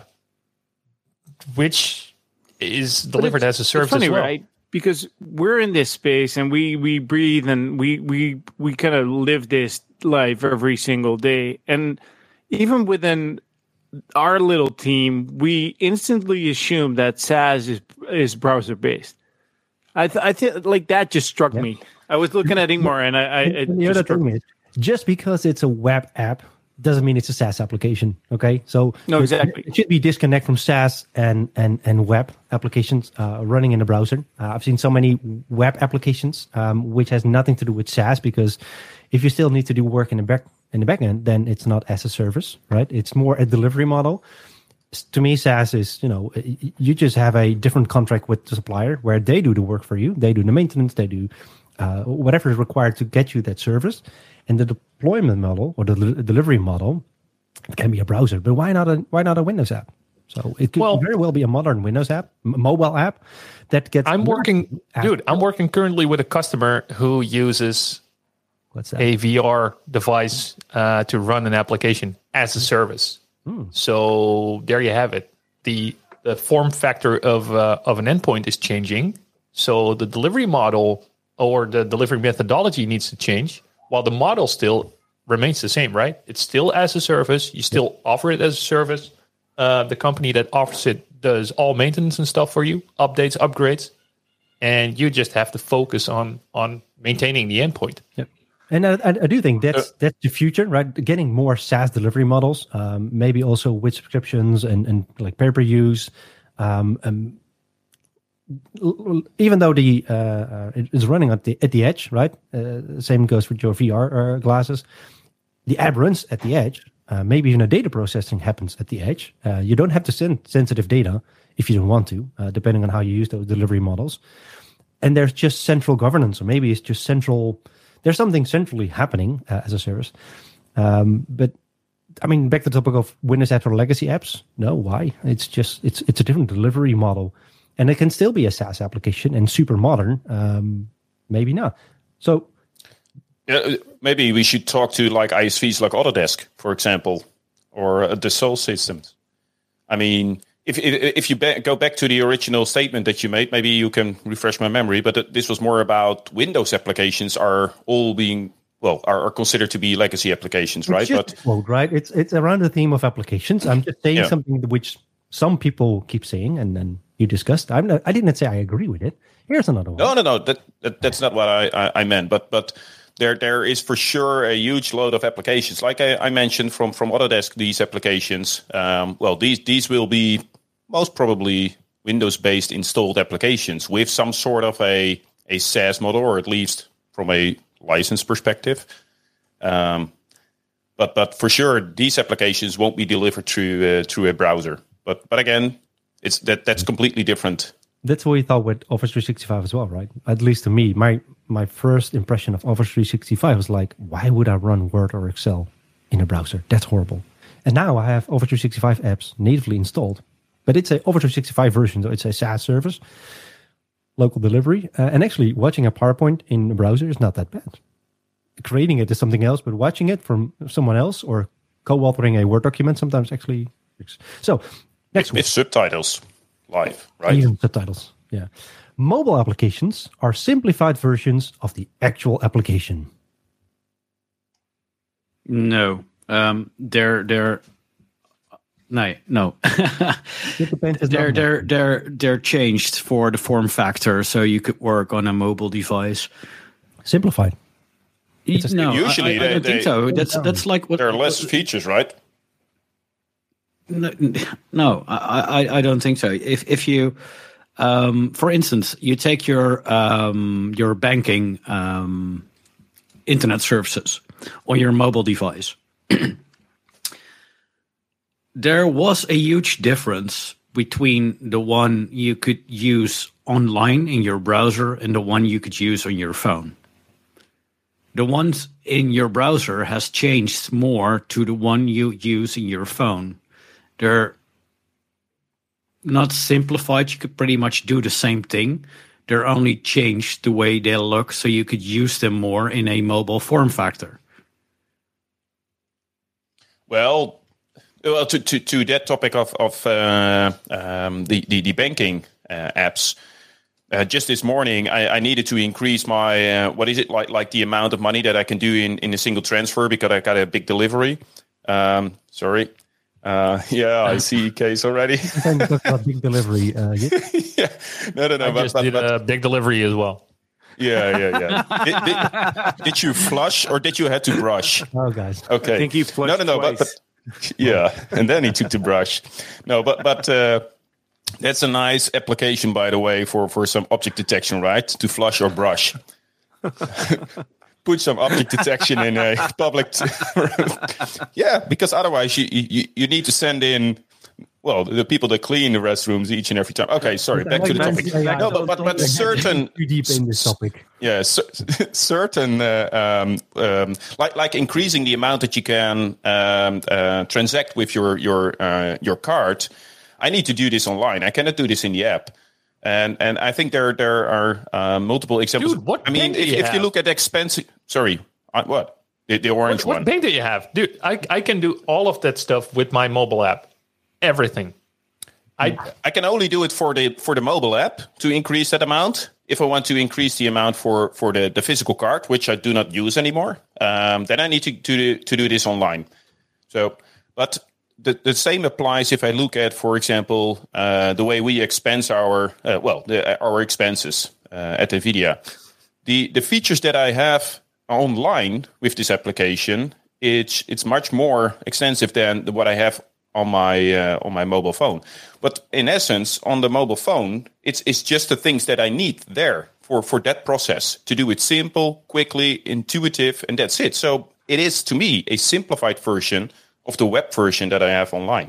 which is But delivered it's- as a service it's funny, as well. right? Because we're in this space and we we breathe and we we we kind of live this life every single day. And even within our little team, we instantly assume that SaaS is is browser based. I th- I think like that just struck me. I was looking at Ingmar and I, I it And the other just struck thing me. is, just because it's a web app doesn't mean it's a SaaS application. Okay, so No, exactly. it should be disconnect from SaaS and and and web applications uh, running in the browser. Uh, I've seen so many web applications um, which has nothing to do with SaaS, because if you still need to do work in the back in the back end, then it's not as a service, right? It's more a delivery model. To me, SaaS is, you know, you just have a different contract with the supplier where they do the work for you. They do the maintenance, they do uh, whatever is required to get you that service. And the deployment model or the del- delivery model can be a browser. But why not a why not a Windows app? So it could Well- very well be a modern Windows app, m- mobile app that gets. I'm working, app- dude. I'm working currently with a customer who uses What's that? a V R device uh, to run an application as a service. So there you have it. the The form factor of uh, of an endpoint is changing. So the delivery model or the delivery methodology needs to change, while the model still remains the same, right? It's still as a service. You still offer it as a service. Uh, the company that offers it does all maintenance and stuff for you, updates, upgrades, and you just have to focus on on maintaining the endpoint. Yep. And I, I I do think that's that's the future, right? Getting more SaaS delivery models, um, maybe also with subscriptions and, and like pay per use. Um, um, l- l- even though the uh, uh, it is running at the at the edge, right? Uh, same goes with your V R uh, glasses. The app runs at the edge. Uh, maybe even a data processing happens at the edge. Uh, you don't have to send sensitive data if you don't want to, uh, depending on how you use those delivery models. And there's just central governance, or maybe it's just central. There's something centrally happening uh, as a service. Um, but I mean, back to the topic of Windows apps or legacy apps. No, why? It's just it's it's a different delivery model, and it can still be a SaaS application and super modern. Um, maybe not. So Yeah, maybe we should talk to like I S Vs like Autodesk, for example, or uh, Dassault Systems. I mean, if if, if you ba- go back to the original statement that you made, maybe you can refresh my memory. But it, this was more about Windows applications are all being well are, are considered to be legacy applications, right? It's just But a quote, right? It's it's around the theme of applications. I'm just saying Yeah. something which some people keep saying, and then you discussed. I'm not. I didn't say I agree with it. Here's another one. no, no, no. That, that that's not what I, I, I meant. But but there there is for sure a huge load of applications. Like I, I mentioned from from Autodesk, these applications. Um, well, these these will be most probably Windows-based installed applications with some sort of a a SaaS model, or at least from a license perspective. Um, but but for sure, these applications won't be delivered through uh, through a browser. But but again, it's that that's completely different. That's what we thought with Office three sixty-five as well, right? At least to me, my my first impression of Office three sixty-five was like, why would I run Word or Excel in a browser? That's horrible. And now I have Office three sixty-five apps natively installed, but it's a Office three sixty-five version, so it's a SaaS service, local delivery, uh, and actually watching a PowerPoint in a browser is not that bad. Creating it is something else, but watching it from someone else or co-authoring a Word document sometimes actually works. So next one. With subtitles live, right? Even subtitles, yeah. Mobile applications are simplified versions of the actual application. No, um, they're they're no no. It depends. it's they're not- they're they're they're changed for the form factor, so you could work on a mobile device. simplified. It's a- no, Usually I, I they- don't think they- so. That's that's like what There are less features, right? No, no, I, I, I don't think so. If if you, um, for instance, you take your um, your banking um, internet services on your mobile device, there was a huge difference between the one you could use online in your browser and the one you could use on your phone. The ones in your browser has changed more to the one you use in your phone. They're not simplified. You could pretty much do the same thing. They're only changed the way they look so you could use them more in a mobile form factor. Well, well, to to, to that topic of of uh, um, the, the the banking uh, apps. Uh, just this morning, I, I needed to increase my uh, what is it like like the amount of money that I can do in, in a single transfer because I got a big delivery. Um, sorry. Uh, yeah, I see case already. And talk about big delivery. Uh, yeah. yeah, no, no, no. I But, just but, did but, a big delivery as well. Yeah, yeah, yeah. did, did, did you flush or did you have to brush? Oh, guys. Okay. I think he flushed No, no, no. But, twice. but yeah, and then he took the brush. No, but but uh, that's a nice application, by the way, for for some object detection, right? To flush or brush. Put some object detection in a public. T- yeah, because otherwise you, you you need to send in. Well, the people that clean the restrooms each and every time. Okay, sorry, back to the topic. No, but but, but certain Too deep in this topic. yeah, cer- certain uh, um, um, like like increasing the amount that you can um, uh, transact with your your uh, your card. I need to do this online. I cannot do this in the app. And and I think there there are uh, multiple examples. Dude, what I mean, bank do if, you if you have? look at expensive, sorry, uh, what the, the orange What, what one? bank do you have, dude? I I can do all of that stuff with my mobile app. Everything. I I can only do it for the for the mobile app to increase that amount. If I want to increase the amount for, for the, the physical card, which I do not use anymore, um, then I need to to do, to do this online. So, but the the same applies if I look at, for example, uh, the way we expense our uh, well the, our expenses uh, at NVIDIA. The the features that I have online with this application, it's it's much more extensive than what I have on my uh, on my mobile phone. But in essence, on the mobile phone, it's it's just the things that I need there for, for that process to do it simple, quickly, intuitive, and that's it. So it is, to me, a simplified version of the web version that I have online.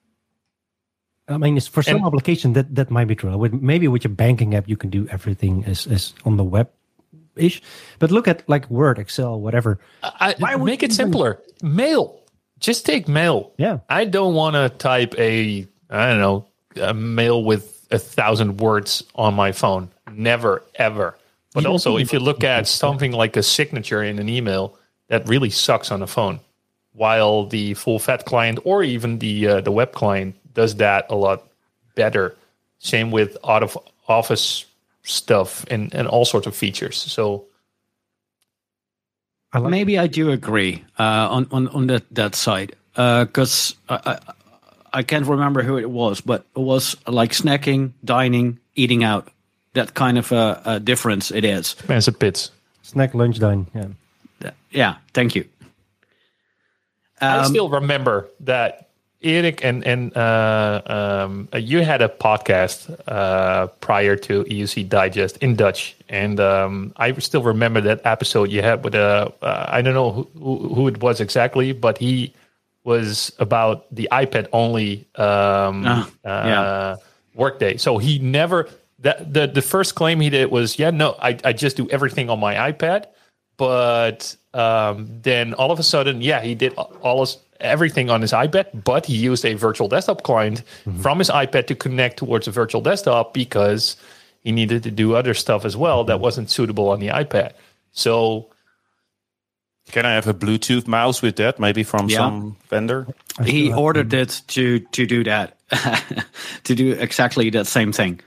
I mean, it's for some And- application that, that might be true. With, maybe with your banking app, you can do everything as, as on the web ish. But look at like Word, Excel, whatever. I, Why would make you it even- simpler. Mail. Just take mail. Yeah. I don't want to type a, I don't know, a mail with a thousand words on my phone. Never, ever. But don't also, need if you look at something like a signature in an email, that really sucks on a phone. While the full-fat client or even the uh, the web client does that a lot better. Same with out of office stuff and, and all sorts of features. So I like Maybe I do agree uh, on on on that that side because I, I I can't remember who it was, but it was like snacking, dining, eating out. That kind of a, a difference it is. massive bits. snack, lunch, dine. Yeah. Yeah, thank you. I Um, still remember that Erik and and uh, um, you had a podcast uh, prior to E U C Digest in Dutch, and um, I still remember that episode you had with a uh, I don't know who, who it was exactly, but he was about the iPad only um, Ah, uh, yeah. workday. So he never that the the first claim he did was yeah no I I just do everything on my iPad. But um, then all of a sudden, yeah, he did all his everything on his iPad, but he used a virtual desktop client Mm-hmm. from his iPad to connect towards a virtual desktop because he needed to do other stuff as well that wasn't suitable on the iPad. So Can I have a Bluetooth mouse with that, maybe from Yeah. some vendor? he ordered it to to do that, to do exactly that same thing.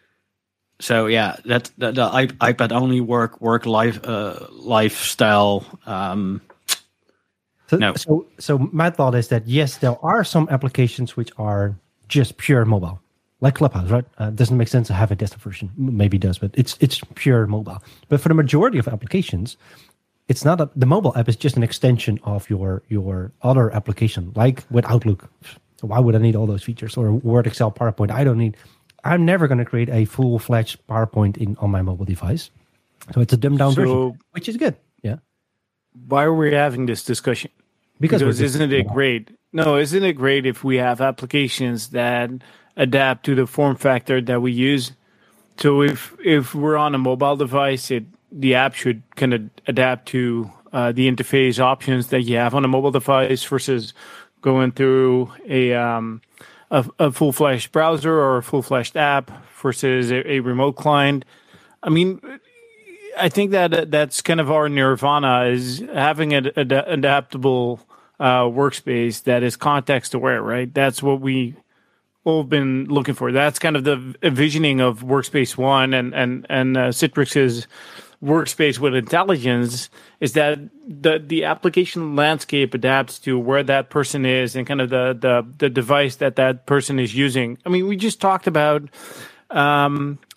So yeah, that the, the i- iPad only work work life uh, lifestyle. Um, So, No. so, so my thought is that yes, there are some applications which are just pure mobile, like Clubhouse, right? Uh, doesn't make sense to have a desktop version. M- Maybe it does, but it's it's pure mobile. But for the majority of applications, it's not a, the mobile app is just an extension of your your other application, like with Outlook. So why would I need all those features or Word, Excel, PowerPoint? I don't need. I'm never going to create a full fledged PowerPoint in on my mobile device. So it's a dumbed down So- version, which is good. Yeah, Why are we having this discussion? because, Because we're just- isn't it great? No, isn't it great if we have applications that adapt to the form factor that we use? So if if we're on a mobile device, it the app should kind of adapt to uh, the interface options that you have on a mobile device versus going through a um, a, a full-fledged browser or a full-fledged app versus a, a remote client. I mean, I think that that's kind of our nirvana is having an ad- adaptable uh, workspace that is context aware, right? That's what we all been looking for. That's kind of the visioning of Workspace One and and and uh, Citrix's workspace with intelligence is that the the application landscape adapts to where that person is and kind of the the the device that that person is using. I mean, we just talked about um,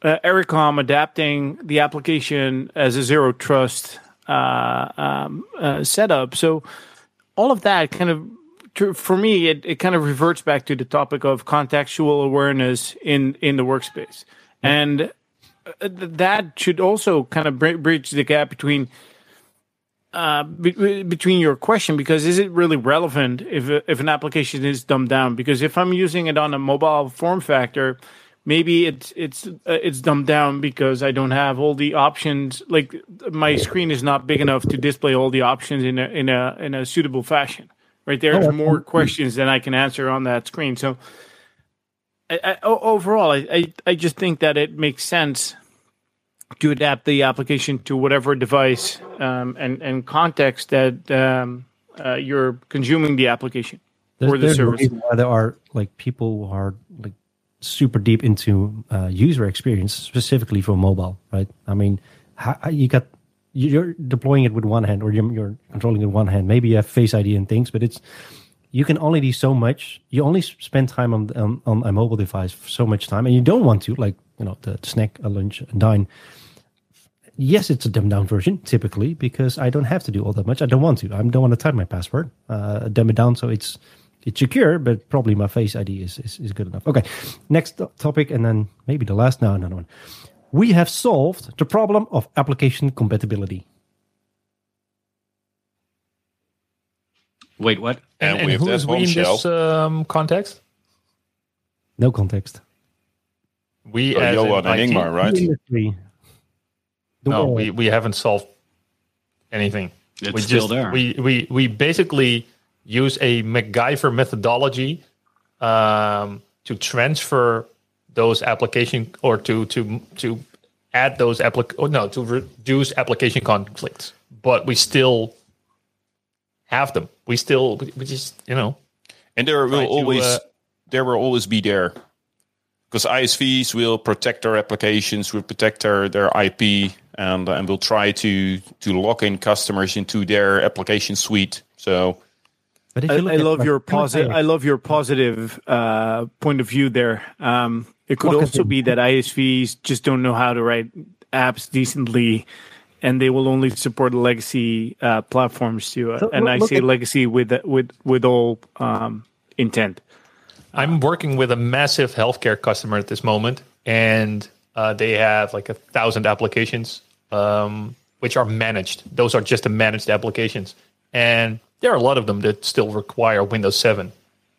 uh, Ericom adapting the application as a zero trust uh, um, uh, setup. So all of that kind of, for me, it, it kind of reverts back to the topic of contextual awareness in, in the workspace. And that should also kind of bridge the gap between uh, be- between your question, because is it really relevant if if an application is dumbed down? Because if I'm using it on a mobile form factor, maybe it's it's uh, it's dumbed down because I don't have all the options. Like my screen is not big enough to display all the options in a in a in a suitable fashion. Right, there's oh, more questions than I can answer on that screen. So, I, I, overall, I, I I just think that it makes sense to adapt the application to whatever device um, and and context that um, uh, you're consuming the application there's, or the there's service. A reason why there are like people who are like super deep into uh, user experience, specifically for mobile, right? I mean, how, you got you're deploying it with one hand, or you're, you're controlling it with one hand. Maybe you have Face I D and things, but it's you can only do so much. You only spend time on on, on a mobile device for so much time, and you don't want to like you know to snack, a lunch, and dine. Yes, it's a dumbed down version typically because I don't have to do all that much. I don't want to. I don't want to type my password. Uh, dumb it down so it's it's secure, but probably my Face I D is is, is good enough. Okay, next topic, and then maybe the last. No, another one. We have solved the problem of application compatibility. Wait, what? And, and, with who that is we in bombshell- this um, context? No context. We Oh, as Johan in and I T? Ingmar, right? Industry. The No, world. we, we haven't solved anything. It's we still just, there. We, we, we basically use a MacGyver methodology um, to transfer those application or to to to add those applic or no to reduce application conflicts, but we still have them. We still we just you know, And there will try to, always uh, there will always be there, because I S Vs will protect their applications, will protect their, their I P, and and will try to to lock in customers into their application suite. So But if I, you look I at, love like, your positive. Mosaic, I love your positive uh, point of view there. Um, it could What also could- be that I S Vs just don't know how to write apps decently, and they will only support legacy uh, platforms too. Uh, So and look- I look say at- legacy with with with all um, intent. I'm working with a massive healthcare customer at this moment, and uh, they have like a thousand applications, um, which are managed. Those are just the managed applications, and there are a lot of them that still require Windows seven.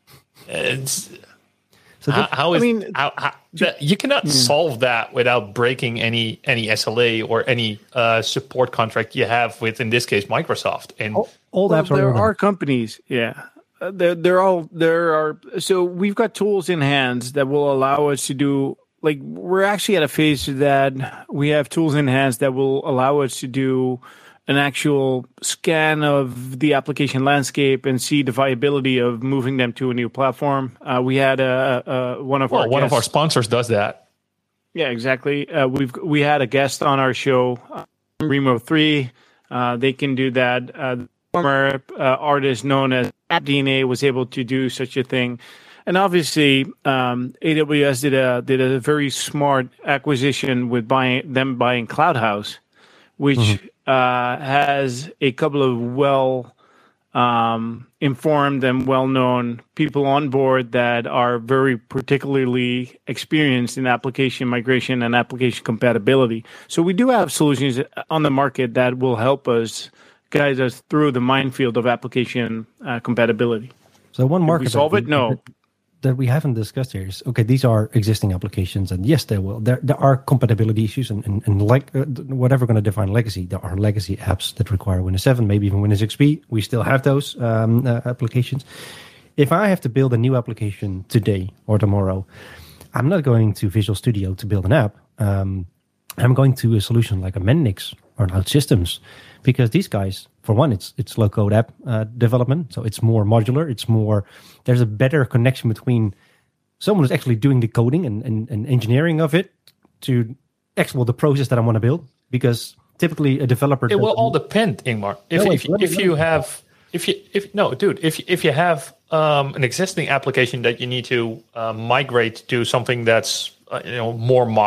It's, so how, that- how is I mean, how, how, that, you cannot solve that without breaking any any S L A or any uh, support contract you have with, in this case, Microsoft. And all, all the Well, apps are there running. are companies, yeah. Uh, There, there all there are. So we've got tools in hands that will allow us to do. Like we're actually at a phase that we have tools in hands that will allow us to do an actual scan of the application landscape and see the viability of moving them to a new platform. Uh, we had a, a one of well, our one of our guests- sponsors does that. yeah, exactly. Uh, we've we had a guest on our show, uh, Remo three. Uh, they can do that. Uh, the former uh, artist known as AppDNA was able to do such a thing, and obviously um, A W S did a did a very smart acquisition with buying them buying CloudHouse, which uh, has a couple of well um, informed and well-known people on board that are very particularly experienced in application migration and application compatibility. So we do have solutions on the market that will help us guide us through the minefield of application uh, compatibility. So one Did market we that solve it? No. that we haven't discussed here is okay. These are existing applications, and yes, there will there there are compatibility issues, and and, and like uh, whatever going to define legacy, there are legacy apps that require Windows seven, maybe even Windows X P. We still have those um, uh, applications. If I have to build a new application today or tomorrow, I'm not going to Visual Studio to build an app. Um, I'm going to a solution like a Mendix or an OutSystems, because these guys, for one, it's it's low code app uh, development, so it's more modular. It's more there's a better connection between someone who's actually doing the coding and, and, and engineering of it to actual the process that I want to build. Because typically a developer It will doesn't- all depend, Ingmar. If No, if, let me- if let you me- have if you if no, dude, if if you have um, an existing application that you need to uh, migrate to something that's uh, you know more modern,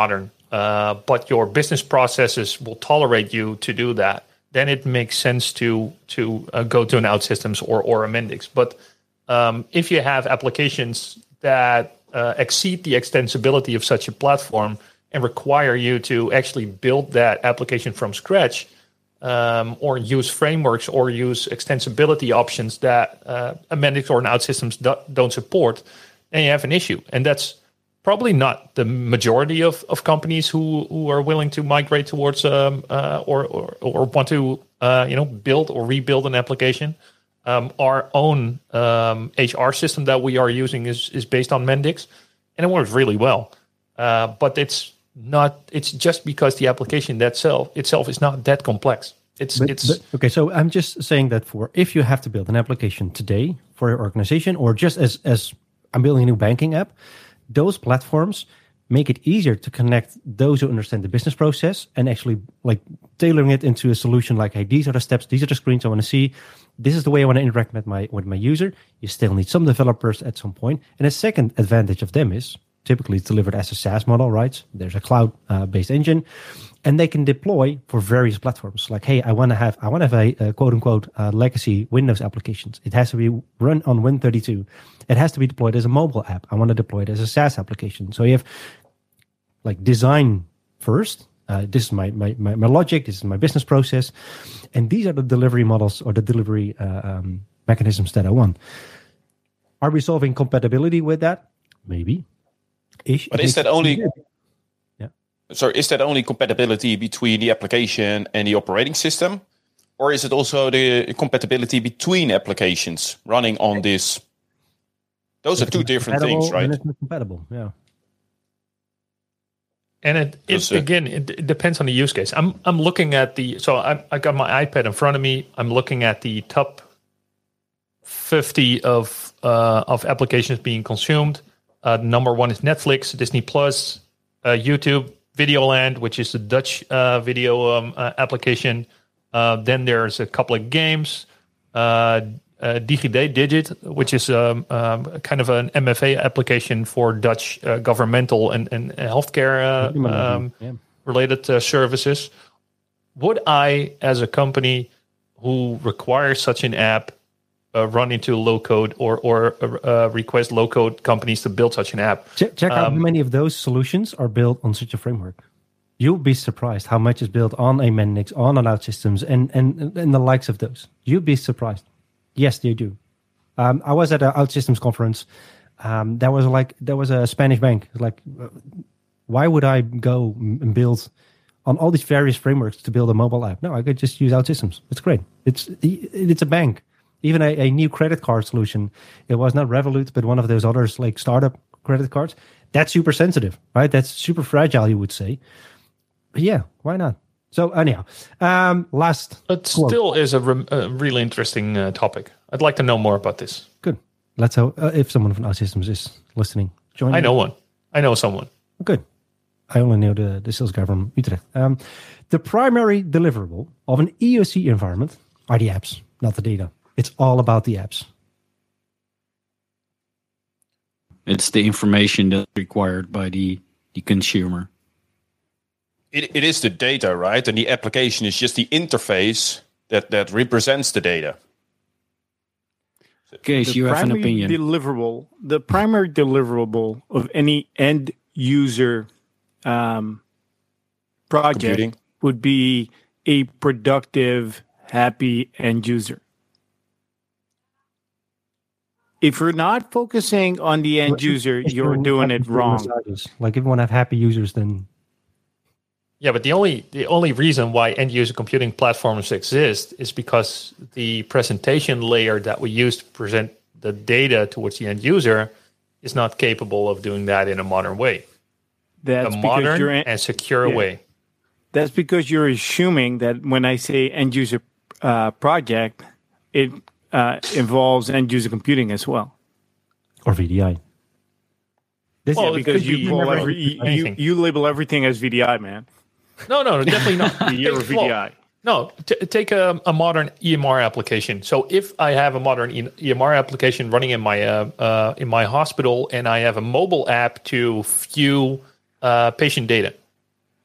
uh, but your business processes will tolerate you to do that, then it makes sense to to uh, go to an OutSystems or or a Mendix. But um, if you have applications that uh, exceed the extensibility of such a platform and require you to actually build that application from scratch, um, or use frameworks or use extensibility options that uh, a Mendix or an OutSystems do, don't support, then you have an issue. And that's probably not the majority of, of companies who, who are willing to migrate towards um, uh, or, or or want to uh, you know build or rebuild an application. Um, our own um, H R system that we are using is is based on Mendix, and it works really well. Uh, but it's not. It's just because the application itself itself is not that complex. It's But, it's but- okay. So I'm just saying that for if you have to build an application today for your organization, or just as as I'm building a new banking app, those platforms make it easier to connect those who understand the business process and actually like tailoring it into a solution. Like, hey, these are the steps, these are the screens I want to see. This is the way I want to interact with my with my user. You still need some developers at some point. And a second advantage of them is typically it's delivered as a SaaS model, right? There's a cloud-based uh, engine, and they can deploy for various platforms. Like, hey, I want to have I want to have a, a quote unquote uh, legacy Windows applications. It has to be run on Win thirty-two. It has to be deployed as a mobile app. I want to deploy it as a SaaS application. So you have like design first. Uh, this is my, my my my logic. This is my business process, and these are the delivery models or the delivery uh, um, mechanisms that I want. Are we solving compatibility with that? Maybe. Ish. But is that only? Yeah. Sorry, is that only compatibility between the application and the operating system, or is it also the compatibility between applications running on this? Those are two different things, right? And it's not compatible. Yeah. And it, it Yes, sir. again, it, it depends on the use case. I'm I'm looking at the so I I got my iPad in front of me. I'm looking at the top fifty of uh, of applications being consumed. Uh, number one is Netflix, Disney Plus, uh, YouTube, Videoland, which is a Dutch uh, video um, uh, application. Uh, then there's a couple of games. Uh, uh, DigiD Digit, which is um, um, kind of an M F A application for Dutch uh, governmental and, and healthcare uh, um, Yeah. related uh, services. Would I, as a company who requires such an app, uh, run into low code or or uh, request low code companies to build such an app? Check, check out how Um, many of those solutions are built on such a framework. You'll be surprised how much is built on a Mendix, on an OutSystems, and and and the likes of those. You'll be surprised. Yes, they do. Um, I was at an OutSystems conference. Um, there was like there was a Spanish bank. Like, uh, why would I go and build on all these various frameworks to build a mobile app? No, I could just use OutSystems. It's great. It's it's a bank. Even a, a new credit card solution. It was not Revolut, but one of those others like startup credit cards. That's super sensitive, right? That's super fragile, you would say. But yeah, why not? So anyhow, um, last. It quote. still is a, rem- a really interesting uh, topic. I'd like to know more about this. Good. Let's hope uh, if someone from OutSystems is listening, join. I in. know one. I know someone. Good. I only know the, the sales guy from Utrecht. Um, the primary deliverable of an E O C environment are the apps, not the data. It's all about the apps. It's the information that's required by the, the consumer. It, it is the data, right? And the application is just the interface that, that represents the data. In case The you have an primary opinion. Deliverable, the primary deliverable of any end user um, project Computing. would be a productive, happy end user. If you're not focusing on the end user, If you're you doing have it wrong. massages, Like if you want to have happy users, then Yeah, but the only the only reason why end user computing platforms exist is because the presentation layer that we use to present the data towards the end user is not capable of doing that in a modern way, That's a because modern you're in, and secure yeah. way. that's because you're assuming that when I say end user uh, project, it uh, involves end user computing as well. or V D I. This Well, is it Because could you be call never every, you, you, anything. you label everything as V D I, man. No, no, definitely not. You're a Take- V D I. well, no, t- take a, a modern E M R application. So if I have a modern E- EMR application running in my uh, uh, in my hospital, and I have a mobile app to view uh, patient data,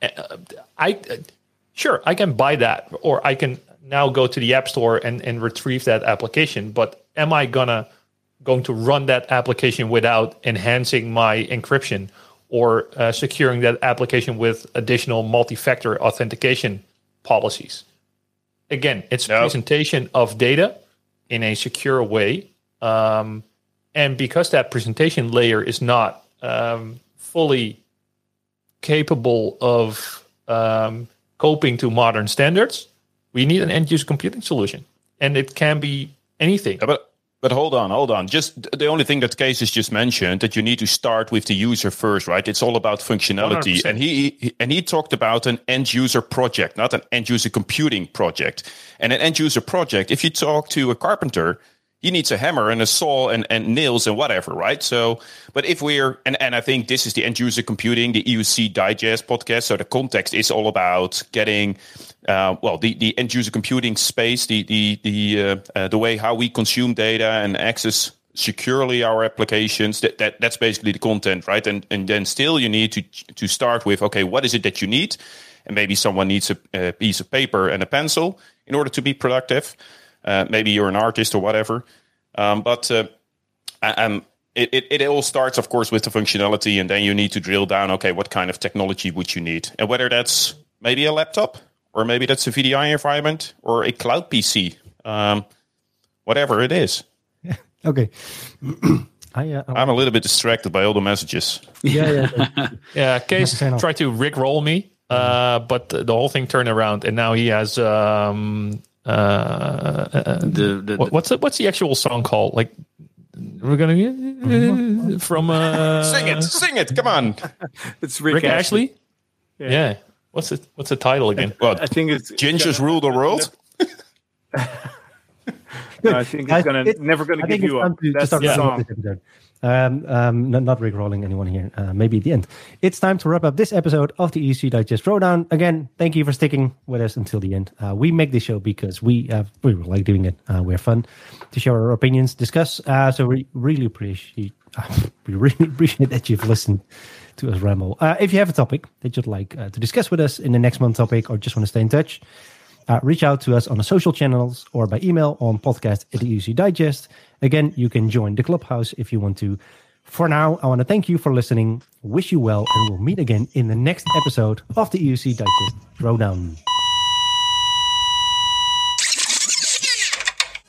uh, I uh, sure I can buy that, or I can now go to the App Store and, and retrieve that application. But am I gonna going to run that application without enhancing my encryption or uh, securing that application with additional multi-factor authentication policies? Again, it's No. presentation of data in a secure way. Um, and because that presentation layer is not um, fully capable of um, coping to modern standards, we need an end-user computing solution. And it can be anything. Yeah, but but hold on, hold on. Just the only thing that Kees has just mentioned, that you need to start with the user first, right? It's all about functionality. one hundred percent. And he, he and he talked about an end user project, not an end user computing project. And an end user project, if you talk to a carpenter, he needs a hammer and a saw and, and nails and whatever, right? So, but if we're, and, and I think this is the end user computing, the E U C Digest podcast. So the context is all about getting, uh, well, the, the end user computing space, the the the uh, uh, the way how we consume data and access securely our applications. That, that that's basically the content, right? And and then still you need to to start with, okay, what is it that you need? And maybe someone needs a, a piece of paper and a pencil in order to be productive. Uh, maybe you're an artist or whatever, um, but uh, um, it, it, it all starts, of course, with the functionality, and then you need to drill down, okay, what kind of technology would you need? And whether that's maybe a laptop, or maybe that's a V D I environment, or a cloud P C, um, whatever it is. Okay. I, uh, I'm a little bit distracted by all the messages. yeah, yeah. Yeah, Case Fair enough. tried to rickroll me, uh, but the whole thing turned around, and now he has... Um, uh, uh, The, the, what, what's the, what's the actual song called? Like, we're gonna uh, from uh, Sing it, sing it, come on. It's Rick, Rick Ashley. Yeah. Yeah. What's the what's the title again? Well, I think it's gingers rule the world. No, I think it's Guys, gonna it's- never gonna I think give it's you time up. to, to That's start the wrapping up song. this episode. Um, um, not, not Rick-rolling anyone here. Uh, maybe at the end. It's time to wrap up this episode of the E U C Digest Throwdown. Again, thank you for sticking with us until the end. Uh, we make this show because we uh, we like doing it. Uh, we're fun to share our opinions, discuss. Uh, so we really appreciate uh, we really appreciate that you've listened to us ramble. Uh, if you have a topic that you'd like uh, to discuss with us in the next month topic, or just want to stay in touch, Uh, reach out to us on the social channels or by email on podcast at the E U C Digest. Again, you can join the clubhouse if you want to. For now, I want to thank you for listening, wish you well, and we'll meet again in the next episode of the E U C Digest Throwdown.